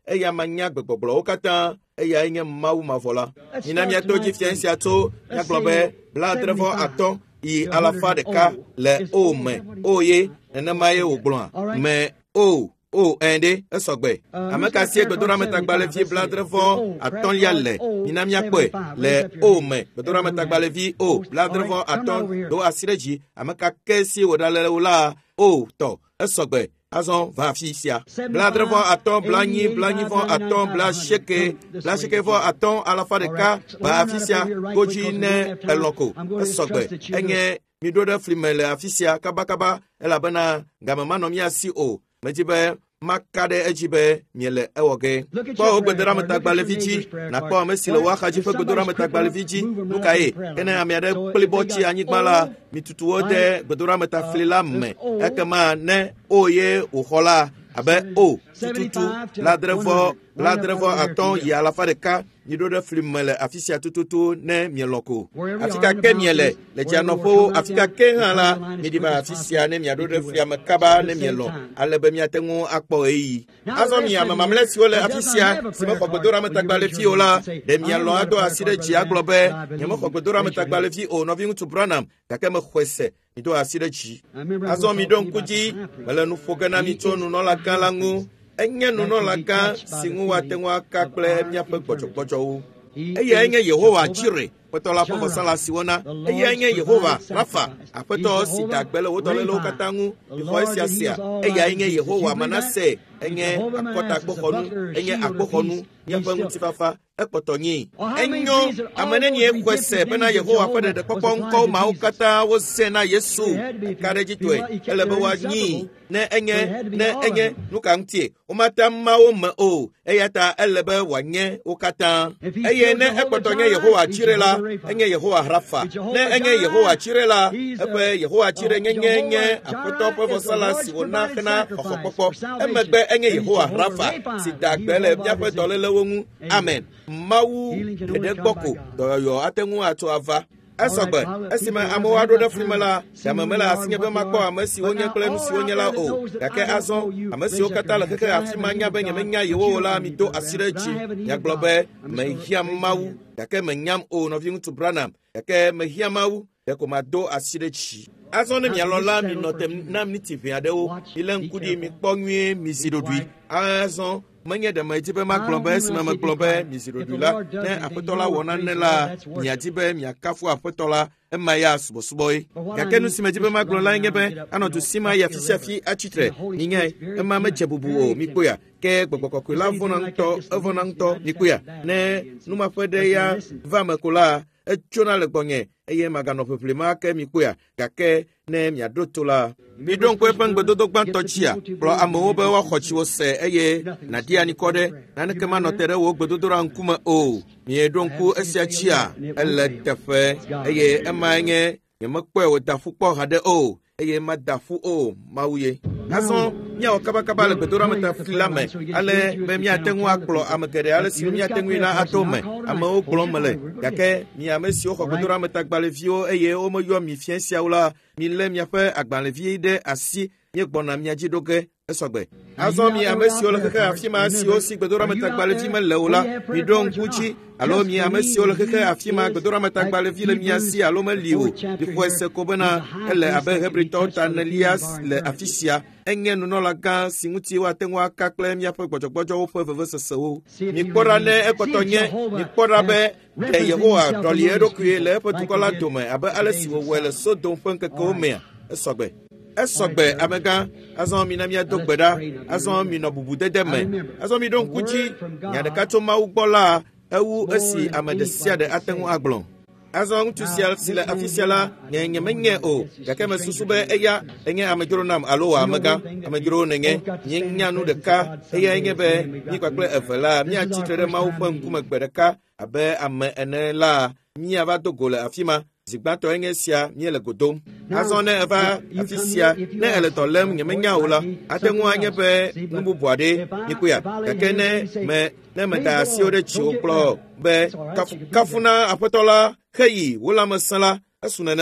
eya manya gbegbogblo okata eya enye mawu mavola ina mia to ji fiansia to ya globe bladrevo aton i alafa de ka le o me oye na maye ogblo me o o ende esogbe amaka sie gbedora metagbale fi bladrevo aton ya le ina mia pe le o me gbedora metagbale fi o bladrevo aton do asireji amaka kesi wodale wala o to esogbe azon va fisia bladrevo aton blani blani vo aton bla sheke bla sheke vo aton ala fa de ka va fisia koji ne eloko esogbe enye mi do de flimele afisia kabakaba elabana gamama no mi asi o mejibe makade ejibe miele ewoge po gbedora metagbale fiji na po mesile wa khaji fe gbedora metagbale fiji lukae ene amiade plibochi anyigbala mitutuode gbedora metaflila me ekema ne oye uhola abe o tututu ladrevo ladrevo aton ya la fa de ka ni do de flimele afisia tututu ne mieloko afika ke miele le janofo afika ke hala mi di ba afisia ne mi do de fliam kaba ne mielo alebe mi atengu akpo eyi azo mi amama mlesi ole afisia simo fogbedora metagbale fi ola de mielo ado asire ji aglobe nyemo fogbedora metagbale fi o no vi ntu branam kake me khwese mi do asire ji azo mi don kuji mele nu fogana mi tonu no la kalangu enye nu no la ka singu watengu akakple mi ape gbojogbojou eye enye Yehova jire petola po sala siwona eye enye Yehova rafa apeto sitagbele wotole lo katangu before siasia eye enye Yehova manase enye akota gbokhonu enye agbokhonu yafa mutifafa ekpotonyi enyo amaneni ekwese bena Yehova kwede de poponko ma ukata wo sena Yesu karejitwe elebe wanyi ne enye ne enye nukantie umata mawo ma o eyata elebe wanye ukata eye ne ekpotonye Yehova chirela enye Yehova rafa ne enye Yehova chirela epe Yehova chire nyenye nye apoto po sala siwona kana okopopo emegbe enye Yehova rafa sidagbele biape tolele wonu amen mawu edegboko yo atengu ato ava esogbe esima amowado de frimela damamela asinye be makpo amasi onye kle nu si onye la o yake azon amasi okata la keke afima nya be nyamenya yewo la mi do asirechi ya globe mehia mawu yake menyam o no vingu to branam yake mehia mawu yako mado asirechi azon mi alola mi notem nam ni tv adewo ile nkudi mi kponwe mi zidodui azon manye de maitibe maklobe sima maklobe misirodula ne apotola wonane la nyatibe myakafu apotola emaya subosuboy yakenu simajibe maklola ngebe anotu sima ya fisiafi achitre ninye ema mejebubu o mikoya ke gbogbokola vonanto vonanto mikoya ne numa fede ya vamekola echona le gbonye eye magano peplema ke mikoya gake ne miadotola bidon ko epang bedodo gbanto chia pro amo be wa khochi wo se eye na dia ni kode na ne kema no tere wo bedodo ran kuma o mi don ku esia chia ele tefe eye emanye ye makwe wo dafu kpo hade o eye madafu o mawuye aso nya o kaba kaba le bedodo mata filame ale be mi atengu akplo amekere ale si mi atengu ina atome amo kplo mele yake mi amesi o ko bedodo mata gbale fio eye o mo yo mi fiensia wala mi le mi afa agbale vie de asi ye gbona mi ajidoge esogbe azo mi amesi o le keke afima asi o si gbedora metagbale fi me leola mi don kuchi alo mi amesi o le keke afima gbedora metagbale fi le mi asi alo me liwo di kwese ko bena ele abe hebrito tanelias le afisia enye no la ga singuti wa tenwa kakle mi afa gbojogbojo wo fo veve sesewo mi kpora ne ekotonye mi kpora be de Yehova doliero kuele potukola dome abe alesi wo wele so don fon keke o me esogbe esogbe amega azon mi na mi adogbeda azon mi no bubu dedeme azon mi don kuji nya de kato ma ugbola ewu esi amedesia de atengu aglon azon tu sial sile officiala nyenye menye o yake mesusube eya enye amejoro nam alo amega amejoro nenge nyenya nu de ka eya enye be ni kwakle evela mi achitere ma ufa nkume gbedeka abe ame ene la mi ava dogole afima zigbato enye sia mi ele godom azone eva afisia ne ele tolem nyemenya ola atengu anye be nububuade nikuya yakene me ne meta siore chi oklo be kafuna apotola khayi wala masala asunanema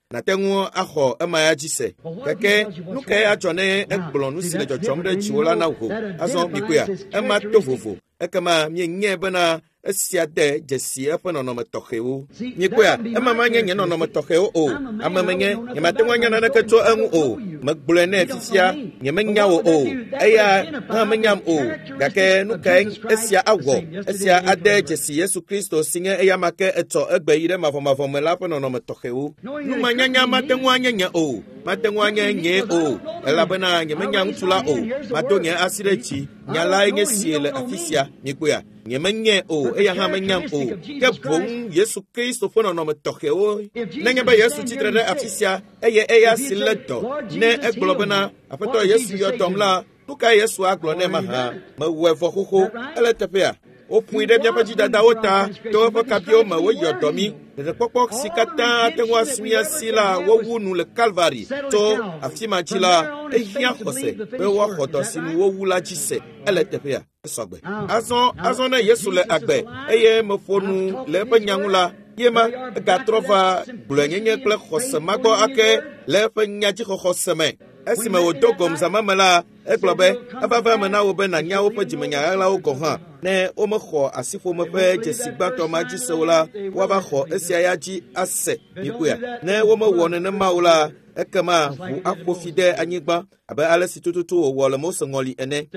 na tengu aho emaya jise keke nuke ya jone ekblon nu sile jochom de chiwola na ho aso mikuya ema tofofo ekama myenye bana esiade jesi efe no no metokheu mikuya ema manye nye no no metokheu o amamenye yematengwanya na keto enu o magbulene fisia yemenya o o eya amanyam o gake nuke esia awo esia ade jesi Yesu Kristo singe eya make eto egbeyire mafomafom la fe no no metokheu nu nyanya matengwanya nya o matengwanya nye o elabena nyemenya ntula o matonye asirechi nyala nye siele afisia mikuya nyemenya o eya hamenya o kebon Yesu Kristo fono no metoke o nenya ba Yesu titrede afisia eye eya sileto ne eglobena apeto Yesu yotomla tuka Yesu aglo ne maha mawefo koko eletepea o puide bia paji dada ota to fa kapio ma wo yodomi de pokpok sikata tengwa smia sila wo wunu le Calvary to afima chila e hia khose be wo khoto sinu wo wula jise eletepea sogbe azon azon na Yesu le agbe eye mofonu le penyangula yema gatrofa blenyenye kle khose magbo ake le penyaji khose me esime wo dogom zamamala eklobe abava mena wo be na nya wo pejimenya la wo goha ne o me kho asifo me pe jesigba to maji seula wo ba kho esia yaji ase bikuya ne wo me won ne maula ekama fu akofide anyigba aba ala sitututu wo le mo sengoli ene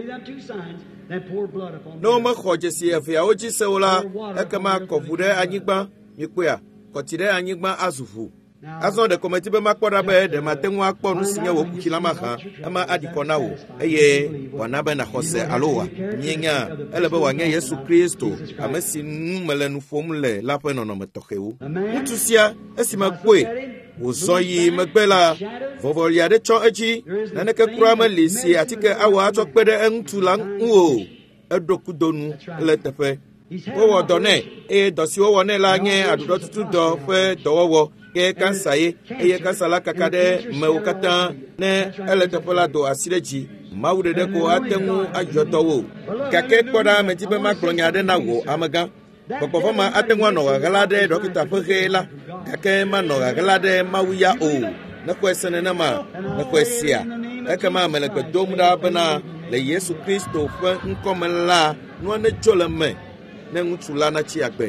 no me kho jesi afia o ji seula ekama kofude anyigba bikuya kotire anyigba azufu azon de kometi be makpora be de matenwa akpo nu sinye wo kukila maka ama adikona wo eye wanabe na hose alowa nyenya elebe wanye Yesu Kristo amesi numele nu formule lape no no metokewu utusia esima kwe ozoyi megbela vovolia de cho eji na neke kura malisi atike awa ato pede entula nwo edokudonu letefe wo done e dosi wo ne la nye adudo tutu do fe dowo ke kansaye eye kansala kakade mewukata ne eletopola do asireji mawude de ko atenu ajotowo kake koda metibe makronya de nawo amaga bokofoma atenu no galade dokita fegela kake ma no galade mawuya o na kwesene na ma na kwesia ekama meleke domda bana le Yesu Kristo fa nkomela no ne joleme ne ngutula na chi agbe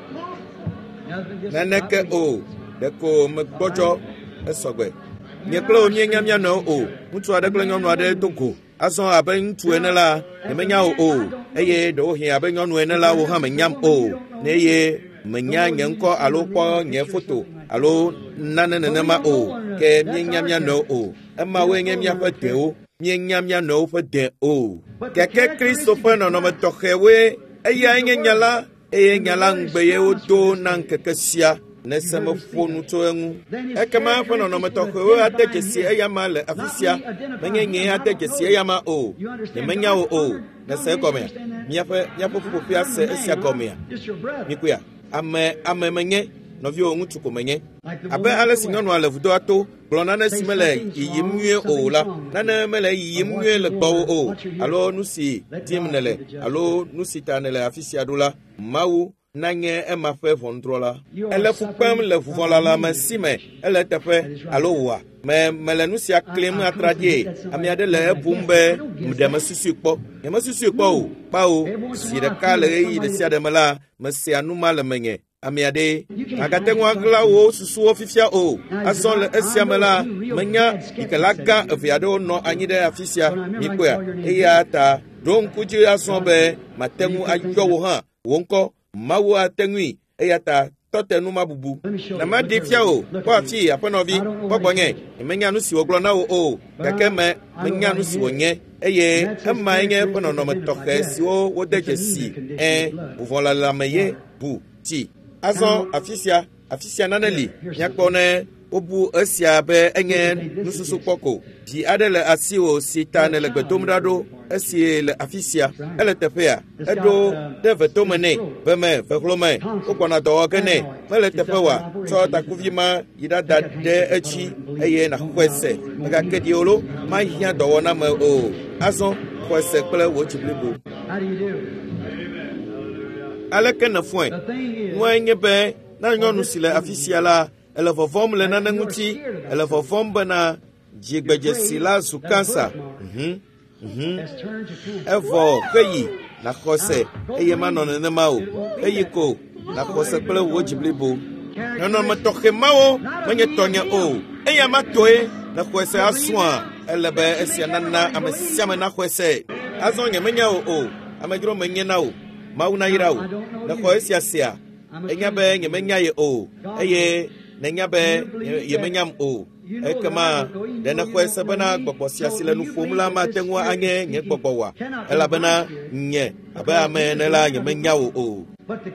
naneke o deko megbojo esogbe nyeklo nyenya no o mutu adeklo nyonu ade toko aso aben tu enela emenya o eye do hi aben nyonu enela wo ha menyam o neye menya nyenko alokwo nye foto alo nanenema o ke nyenya no o ema we nyenya fete o nyenya no fete o keke Christopher no no metokewe eye nyanyala eye nyala ngbe o do nan kekesia nesema fonu to enwu ekema fono no metokwe atekesi eyama le afisia menyenye atekesi eyama o ne menya o o na se gome miafe miafe fufia se esia gome mikuya ame ame menye no vi o ntuko menye abe ale sinyono ale vudo ato blona na simele yimwe o la na na mele yimwe le gbo o alo nusi timnele alo nusi tanele afisia dola mawu nanye ema fe vondrola ele fupem le vola la masime ele tefe alowa me melenusia claim atradie amiade le bumbe de masusu kpo e masusu kpo o pa o si de kale yi de sia de mala masia numa le menye amiade agatenwa gla wo susu ofifia o ason le esia mala menya ikalaga afiado no anyide afisia mikwa eyata don kuji ason be matemu ajo ha wonko mawu atengui eyata totenu mabubu na madifia o kwa fi aponovi bobonye emenya no si oglo na o o kakeme menya no si wonye eye emma enye pono no metoke si o wodejesi eh uvola la meye bu ti azon afisia afisia nanali yakone obu asia be enye nususu poko di adele asio sitane le gbedomrado esi le afisia ele tepea edo de vetomene veme veklome okona do kene mele tepewa so takuvima yidada de echi eye na kwese ga kediolo ma hia do na ma o azon kwese pele wo chiblibu aleke na fuen nwenye be na nyonu sile afisia la ele vɔvɔm le nane ŋuti, ele vɔvɔm bena dzigbedzesi la zu kansa. Mhm. Mhm. Evɔ xeyi na xɔse eye manɔ nenema o. Eyi ko na xɔse kple wo dzi blibo. Nɔnɔme tɔxɛ mawo menye tɔnye o. Eya ma toe na xɔse asua ele be esia nana ame sia me na xɔse. Azɔ nye menya o o. Amedzro menye na o. Mawu na yira o. Na xɔ esia sia. Enya be nye menya ye o. Eye nenya be ye menyam o. Ekema dena xɔse bena gbɔgbɔ sia si le nu ƒom la mate ŋu anye nye gbɔgbɔ wa. Elabena nye abe ame ne la nye menya o o.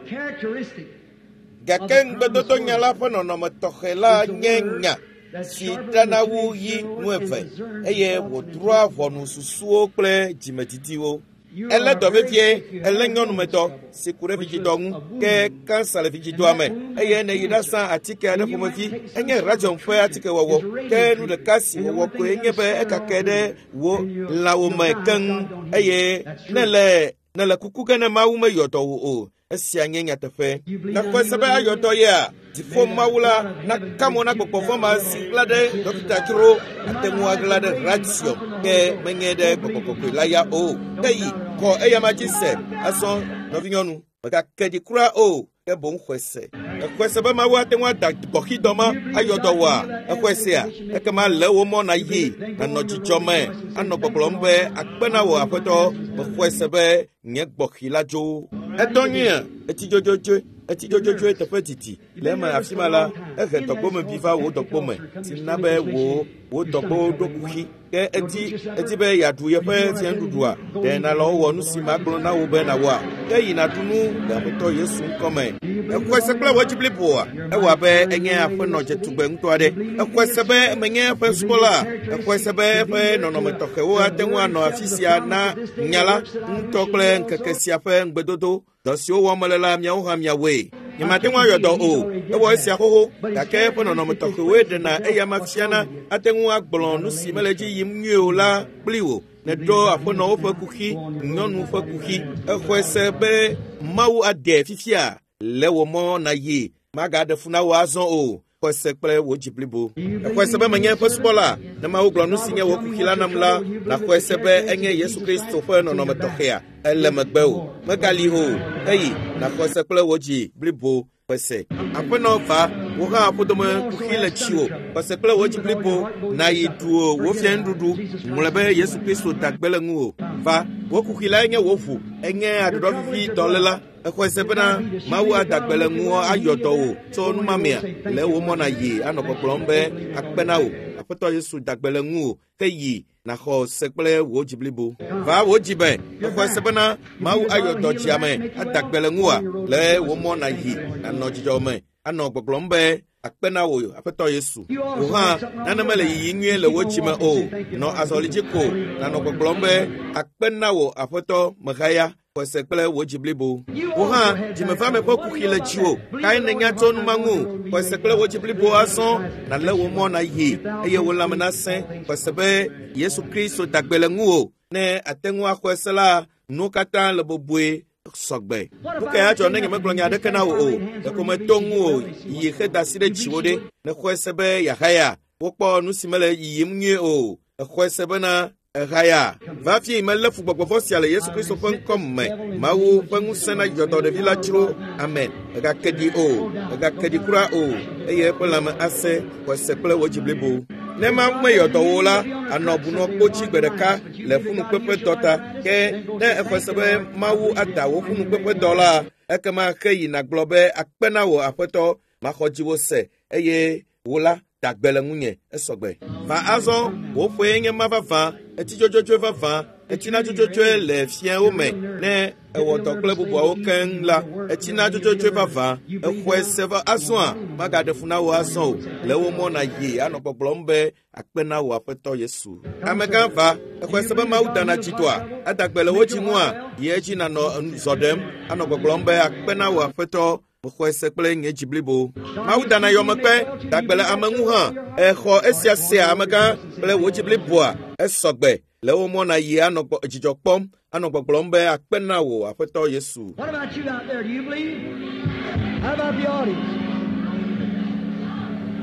Gake ŋgbedodo nya la ƒe nɔnɔme tɔxɛ la nye nya si ɖana wu yi nu eve eye wòdrɔa ʋɔnu susuwo kple dzimedidiwo. Ele dɔ vevie, ele nyɔnumetɔ si ku ɖe vidzidɔ ŋu ke kansa le vidzidɔa me eye ne yi ɖasa atike aɖe ƒomevi enye radium ƒe atike wɔwɔ ke nu ɖeka si wɔwɔ koe nye be ekake ɖe wo lãwo me keŋ eye ne le ne le kuku ke ne Mawu meyɔ dɔ wo o. Esia nye nyateƒe. Na xɔ se be ayɔ dɔ yea, dziƒo Mawu la na kamo na gbɔgbɔ vɔ ma si ɣla ɖe dɔkita dzro ate ŋu aɣla ɖe radium ke menye ɖe gbɔgbɔ kɔkɔe la ya o. Eyi kɔ eya ma dzi se azɔ nɔvinyɔnu megake di kura o ke boŋ xɔe se. Exɔe se be Mawu ate ŋu ada gbɔxi dɔ ma ayɔ dɔ wɔa exɔe sea ekema le wo mɔ na yi nanɔ dzidzɔ me anɔ gbɔgblɔm be akpena wò aƒetɔ mexɔe se be nye gbɔxi la dzo. Etɔ nyuia eti dzodzodzo eti dzodzodzo teƒe titi le eme afi ma la ehe tɔgbome bi va wo dɔgbome si na be wo wo dɔgbewo ɖo kuxi ke eti eti be yeaɖu yeƒe fianuɖuɖua ɖe na le wowɔ nu si ma gblɔ na wo be na wɔa ke yina ɖu nu le aƒetɔ Yesu ŋkɔ me. Exɔe se kple wo dzi bliboa ewɔ abe enye aƒenɔ dzetugbe ŋutɔ aɖe. Exɔe se be menye eƒe subɔla, exɔe se be eƒe nɔnɔme tɔxɛwo ate ŋu anɔ afi sia na nya la ŋutɔ kple ŋkeke sia ƒe ŋgbedodo. Dɔ siwo wɔm le la miawo hã miawoe. Nyemate ŋu ayɔ dɔ o. Ewɔ esia xoxo gake eƒe nɔnɔme tɔxɛwoe ɖena eya ma fiana ate ŋu agblɔ nu si mele dzi yim nyuie o la kpli wo. Ne ɖɔ aƒenɔwo ƒe kuxi, nyɔnu ƒe kuxi. Exɔe se be Mawu aɖe fifia le wo mɔ na yi. Magaɖe fu na wo azɔ o. Exɔe se kple wo dzi blibo. Exɔe se be menye eƒe subɔla ne Mawu gblɔ nu si nye wo kuxi la nam la naxɔe se be enye Yesu Kristo ƒe nɔnɔme tɔxɛa ele megbe o. Megali o. Eyi naxɔe se kple wo dzi blibo ƒe se. Aƒenɔ va wo hã ƒodome kuxi le tsi o. Xɔe se kple wo dzi blibo na yi ɖu o wo fia nuɖuɖu ŋlɔ be Yesu Kristo dagbe le ŋu o. Va wo kuxi la enye wo ʋu enye aɖuɖɔ vivi dɔléla. Exɔe se bena Mawu adagbe le ŋuwo ayɔ dɔ wo tso numamea le wo mɔ na yi anɔ kpɔkplɔm be akpena wo aƒetɔ Yesu dagbe le ŋuwo ke yi naxɔ se kple wo dzi blibo. Va wo dzi be exɔe se bena Mawu ayɔ dɔ dziame adagbe le ŋuwoa le wo mɔ na yi anɔ dzidzɔ me anɔ gbɔgblɔm be akpena wo aƒetɔ Yesu. Wo hã nane mele yiyi nyuie le wo dzime o. Nɔ azɔli dzi ko nanɔ gbɔgblɔm be akpena wo aƒetɔ mehaya. Xɔe se kple wo dzi blibo. Wo hã dzimeva me ƒe kuxi le dziwò kae nenya tso nu ma ŋu. Xɔe se kple wo dzi blibo azɔ nale wo mɔ na yi eye wo lãme nasẽ. Xɔe se be Yesu Kristo dagbe le ŋuwò ne ate ŋu axɔe se la nuwo katã le bobue sɔgbe. Nu ke adzɔ ne nyemegblɔ nya aɖeke na wo o. Ɖeko meto ŋu o yi xe da si ɖe dziwò ɖe ne xɔe se be yahaya wokpɔ nu si mele yiyim nyuie o. Exɔe se bena ehaya va fi mele fugbɔgbɔvɔ sia le Yesu Kristo ƒe ŋkɔ me. Mawu ƒe ŋusẽ na dzidzɔdɔ ɖevi la dzro. Amen. Megake ɖi o. Megake ɖi kura o. Eye eƒe lãme asẽ. Xɔe se kple wo dzi blibo. Ne Mawu meyɔ dɔ wo la anɔ bunɔ kpotsi gbe ɖeka le ƒunukpeƒe dɔ ta. Ke ne exɔe se be Mawu ada wo ƒunukpeƒe dɔ la ekema xe yina gblɔ be akpena wo aƒetɔ maxɔ dziwo se eye wo la dagbe le ŋunye esɔgbe. Va azɔ wo ƒoe nye ma vavã eti dzodzodzo vavã etina dzodzodzo le fiawo me ne ewɔ dɔ kple bubuawo keŋ la etina dzodzodzo vavã exɔe se va azɔa magaɖe fu na wo azɔ o le wo mɔ na yi anɔ gbɔgblɔm be akpena wo aƒetɔ Yesu. Amegã va exɔe se be Mawu dana dzidɔa adagbe le wo dzi ŋua yi edzi nanɔ zɔ ɖem anɔ gbɔgblɔm be akpena wo aƒetɔ. Xɔe se kple nye dzi blibo. Mawu dana yɔmekpe dagbe le ame ŋu hã exɔ esia sea amegã kple wo dzi bliboa esɔgbe le wo mɔ na yi anɔ dzidzɔ kpɔm anɔ gbɔgblɔm be akpena wo aƒetɔ Yesu. What about you out there? Do you believe? How about the audience?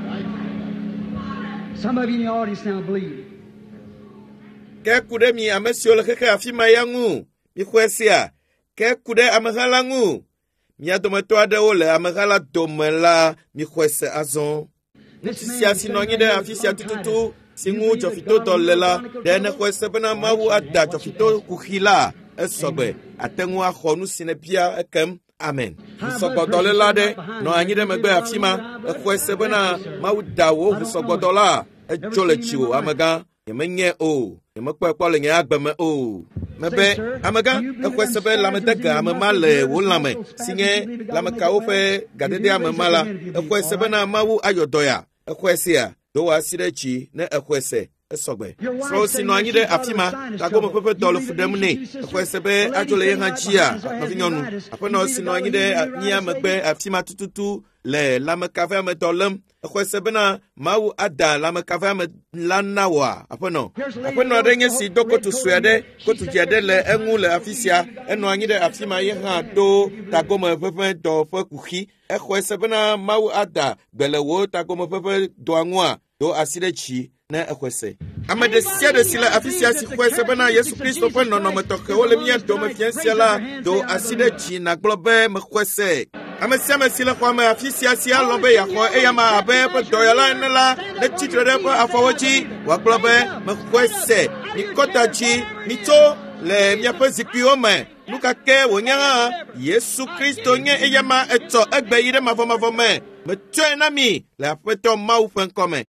Some of you in the audience now believe. Kekude mi amesio le keke afima yangu. Mi kwesia. Kekude amehalangu. Mi adometo adewo le amehala domela mi kwese azon. Sia sinonyi de afisia tututu. Singu jofito tolela. Dene kwese bena mawu ada jofito kuhila. Esobe. Atengu akhonu sinepia ekem. Amen. Usogodolela de. No anyide megbe afima. Kwese bena mawu dawo. Usogodola. Ejole chiwo amaga. Yemenye o. Yemakwa kwa lenye agbeme o. Mebe amaga ekwesebe lamedega amemale wo lame sinye lameka ofe gadede amemala ekwesebe na mawu ayodoya ekwesia do wasirechi na ekwese esogbe so sino anyide afima tago mo pepe dolo fudemne ekwesebe ajole yenhachia mavinyonu apeno sino anyide nya megbe afima tututu le lameka me dolem ekwesebe na mawu ada lameka me lanawa apeno apeno renye si doko to suede ko to jede le enwu le afisia eno anyide afima ye ha do tago mo pepe do fo kuhi ekwesebe na mawu ada belewo tago mo pepe do anwa do asirechi na ekwese amede sia de sila afisia si kwese bana Yesu Kristo pe no no metoke ole mia do me fiansia la do asirechi na globe me kwese amesia me sila kwa me afisia si alobe ya ko eyama abe pe do yala nela le titre pe afawoji wa globe me kwese ni kotachi ni to le mia pe zikiome luka ke wonya Yesu Kristo nye eyama eto egbe yire mavoma vome me tue na mi la peto mau fen kome